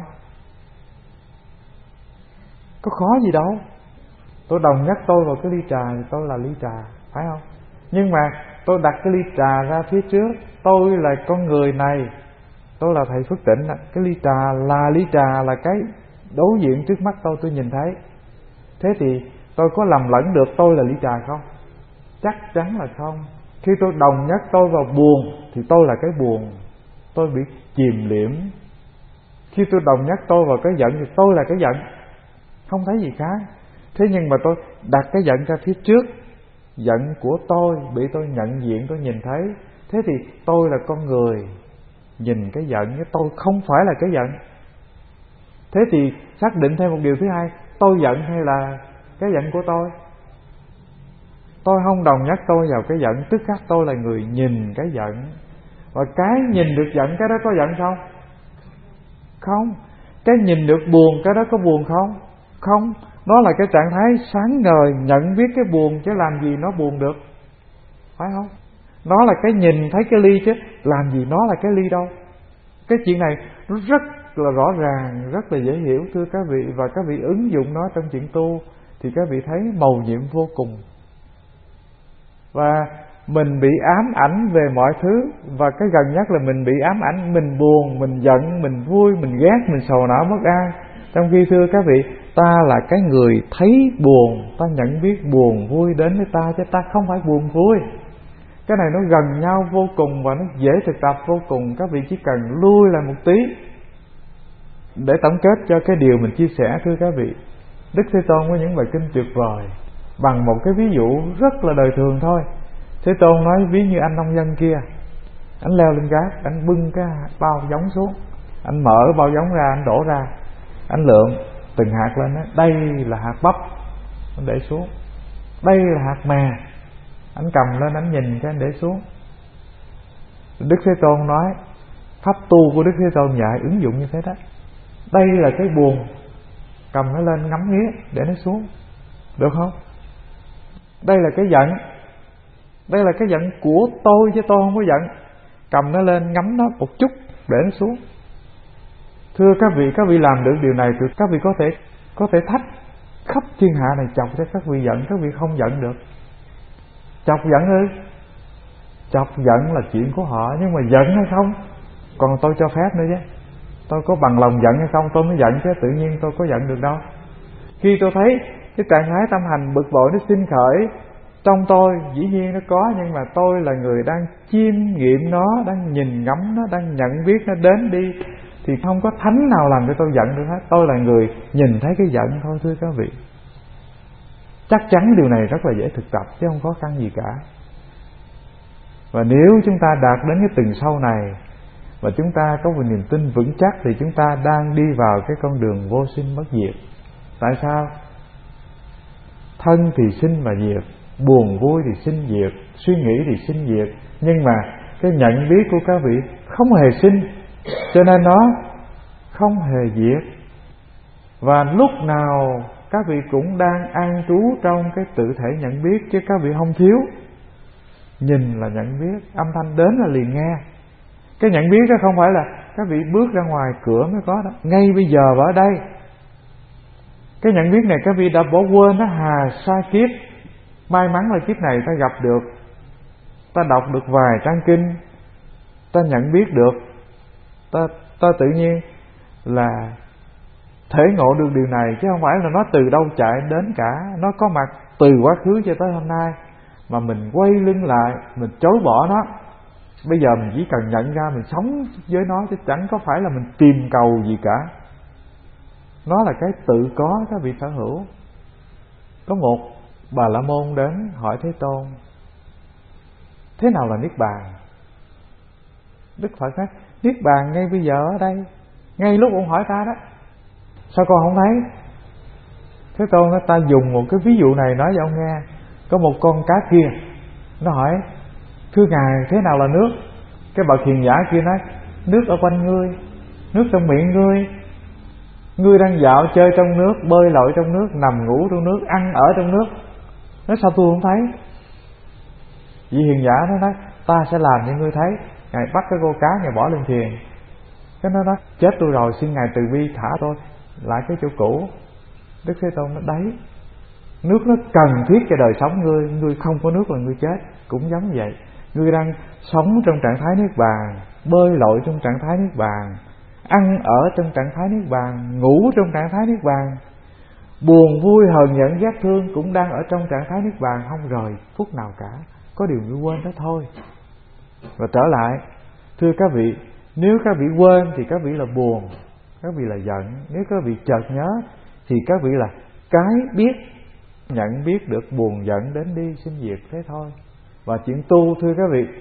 Có khó gì đâu. Tôi đồng nhất tôi vào cái ly trà thì tôi là ly trà, phải không? Nhưng mà tôi đặt cái ly trà ra phía trước, tôi là con người này, tôi là thầy Phước Tịnh, cái ly trà là cái đối diện trước mắt tôi nhìn thấy. Thế thì tôi có lầm lẫn được tôi là ly trà không? Chắc chắn là không. Khi tôi đồng nhất tôi vào buồn thì tôi là cái buồn, tôi bị chìm liễm. Khi tôi đồng nhất tôi vào cái giận thì tôi là cái giận, không thấy gì khác. Thế nhưng mà tôi đặt cái giận ra phía trước, giận của tôi bị tôi nhận diện, tôi nhìn thấy. Thế thì tôi là con người nhìn cái giận, chứ tôi không phải là cái giận. Thế thì xác định thêm một điều thứ hai, tôi giận hay là cái giận của tôi? Tôi không đồng nhất tôi vào cái giận, tức khắc tôi là người nhìn cái giận. Và cái nhìn được giận, cái đó có giận không? Không. Cái nhìn được buồn, cái đó có buồn không? Không. Nó là cái trạng thái sáng ngời nhận biết cái buồn, chứ làm gì nó buồn được, phải không? Nó là cái nhìn thấy cái ly, chứ làm gì nó là cái ly đâu. Cái chuyện này nó rất là rõ ràng, rất là dễ hiểu thưa các vị. Và các vị ứng dụng nó trong chuyện tu thì các vị thấy mầu nhiệm vô cùng. Và mình bị ám ảnh về mọi thứ. Và cái gần nhất là mình bị ám ảnh, mình buồn, mình giận, mình vui, mình ghét, mình sầu não bất an. Trong khi thưa các vị, ta là cái người thấy buồn, ta nhận biết buồn vui đến với ta, chứ ta không phải buồn vui. Cái này nó gần nhau vô cùng và nó dễ thực tập vô cùng. Các vị chỉ cần lui lại một tí để tổng kết cho cái điều mình chia sẻ thưa các vị. Đức Thế Tôn có những bài kinh tuyệt vời bằng một cái ví dụ rất là đời thường thôi. Thế Tôn nói ví như anh nông dân kia, Anh leo lên gác, anh bưng cái bao giống xuống, anh mở bao giống ra, anh đổ ra, anh lượm từng hạt lên đó. Đây là hạt bắp, anh để xuống. Đây là hạt mè, anh cầm lên, anh nhìn cái anh để xuống. Đức Thế Tôn nói pháp tu của Đức Thế Tôn dạy ứng dụng như thế đó. Đây là cái buồn, cầm nó lên ngắm nghía để nó xuống, được không? Đây là cái giận, đây là cái giận của tôi chứ tôi không có giận, cầm nó lên ngắm nó một chút để nó xuống. Thưa các vị làm được điều này thì các vị có thể thách khắp thiên hạ này chọc cho các vị giận, các vị không giận được. Chọc giận ư? Chọc giận là chuyện của họ, nhưng mà giận hay không còn tôi cho phép nữa chứ. Tôi có bằng lòng giận hay không tôi mới giận chứ, tự nhiên tôi có giận được đâu. Khi tôi thấy cái trạng thái tâm hành bực bội nó sinh khởi trong tôi, dĩ nhiên nó có, nhưng mà tôi là người đang chiêm nghiệm nó, đang nhìn ngắm nó, đang nhận biết nó đến đi, thì không có thánh nào làm cho tôi giận được hết. Tôi là người nhìn thấy cái giận thôi, thưa các vị. Chắc chắn điều này rất là dễ thực tập chứ không khó khăn gì cả. Và nếu chúng ta đạt đến cái tầng sâu này và chúng ta có một niềm tin vững chắc thì chúng ta đang đi vào cái con đường vô sinh bất diệt. Tại sao? Thân thì sinh và diệt, buồn vui thì sinh diệt, suy nghĩ thì sinh diệt, nhưng mà cái nhận biết của các vị không hề sinh, cho nên nó không hề diệt. Và lúc nào các vị cũng đang an trú trong cái tự thể nhận biết, chứ các vị không thiếu. Nhìn là nhận biết, âm thanh đến là liền nghe. Cái nhận biết đó không phải là các vị bước ra ngoài cửa mới có đó, ngay bây giờ và ở đây. Cái nhận biết này các vị đã bỏ quên nó hà sa kiếp. May mắn là kiếp này ta gặp được, ta đọc được vài trang kinh, ta nhận biết được, ta tự nhiên là thể ngộ được điều này, chứ không phải là nó từ đâu chạy đến cả. Nó có mặt từ quá khứ cho tới hôm nay, mà mình quay lưng lại, mình chối bỏ nó. Bây giờ mình chỉ cần nhận ra mình sống với nó, chứ chẳng có phải là mình tìm cầu gì cả. Nó là cái tự có các vị sở hữu. Có một Bà La Môn đến hỏi Thế Tôn: thế nào là Niết Bàn? Đức Phật nói: Niết Bàn ngay bây giờ ở đây, ngay lúc ông hỏi ta đó. Sao con không thấy? Thế Tôn nói: ta dùng một cái ví dụ này nói cho ông nghe. Có một con cá kia, nó hỏi: thưa Ngài, thế nào là nước? Cái bậc hiền giả kia nói: nước ở quanh ngươi, nước trong miệng ngươi. Ngươi đang dạo chơi trong nước, bơi lội trong nước, nằm ngủ trong nước, ăn ở trong nước. Nói: sao tôi không thấy? Vị hiền giả nó nói: ta sẽ làm cho ngươi thấy. Ngài bắt cái cô cá, Ngài bỏ lên thuyền. Cái nó nói: chết tôi rồi, xin Ngài từ bi thả tôi lại cái chỗ cũ. Đức Thế Tôn nói: đấy, nước nó cần thiết cho đời sống ngươi. Ngươi không có nước là ngươi chết. Cũng giống vậy, ngươi đang sống trong trạng thái Niết Bàn, bơi lội trong trạng thái Niết Bàn, ăn ở trong trạng thái Niết Bàn, ngủ trong trạng thái Niết Bàn, buồn vui hờn giận ghét thương cũng đang ở trong trạng thái Niết Bàn, không rời phút nào cả. Có điều ngươi quên đó thôi. Và trở lại, thưa các vị, nếu các vị quên thì các vị là buồn, các vị là giận. Nếu các vị chợt nhớ thì các vị là cái biết, nhận biết được buồn giận đến đi sinh diệt, thế thôi. Và chuyện tu, thưa các vị,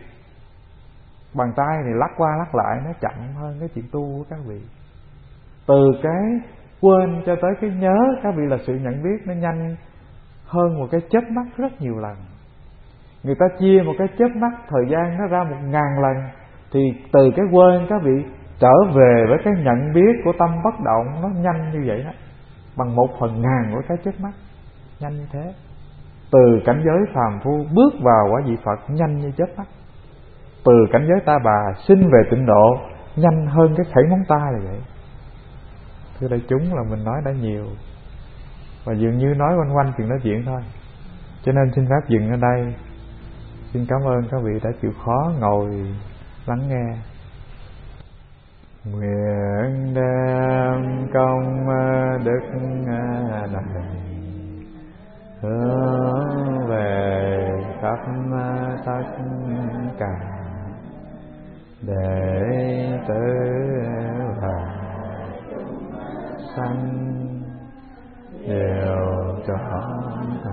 bàn tay thì lắc qua lắc lại nó chậm hơn cái chuyện tu của các vị. Từ cái quên cho tới cái nhớ, các vị là sự nhận biết nó nhanh hơn một cái chớp mắt rất nhiều lần. Người ta chia một cái chớp mắt thời gian nó ra 1000 lần, thì từ cái quên các vị trở về với cái nhận biết của tâm bất động nó nhanh như vậy đó, bằng 1/1000 của cái chớp mắt, nhanh như thế. Từ cảnh giới phàm phu bước vào quả vị Phật nhanh như chớp mắt. Từ cảnh giới ta bà sinh về tịnh độ nhanh hơn cái khẩy móng tay là vậy. Thưa đại chúng, là mình nói đã nhiều và dường như nói quanh quanh chuyện nói chuyện thôi, cho nên xin phép dừng ở đây. Xin cảm ơn các vị đã chịu khó ngồi lắng nghe. Nguyện đem công đức này hướng về khắp tất cả đệ tử và sanh đều trọn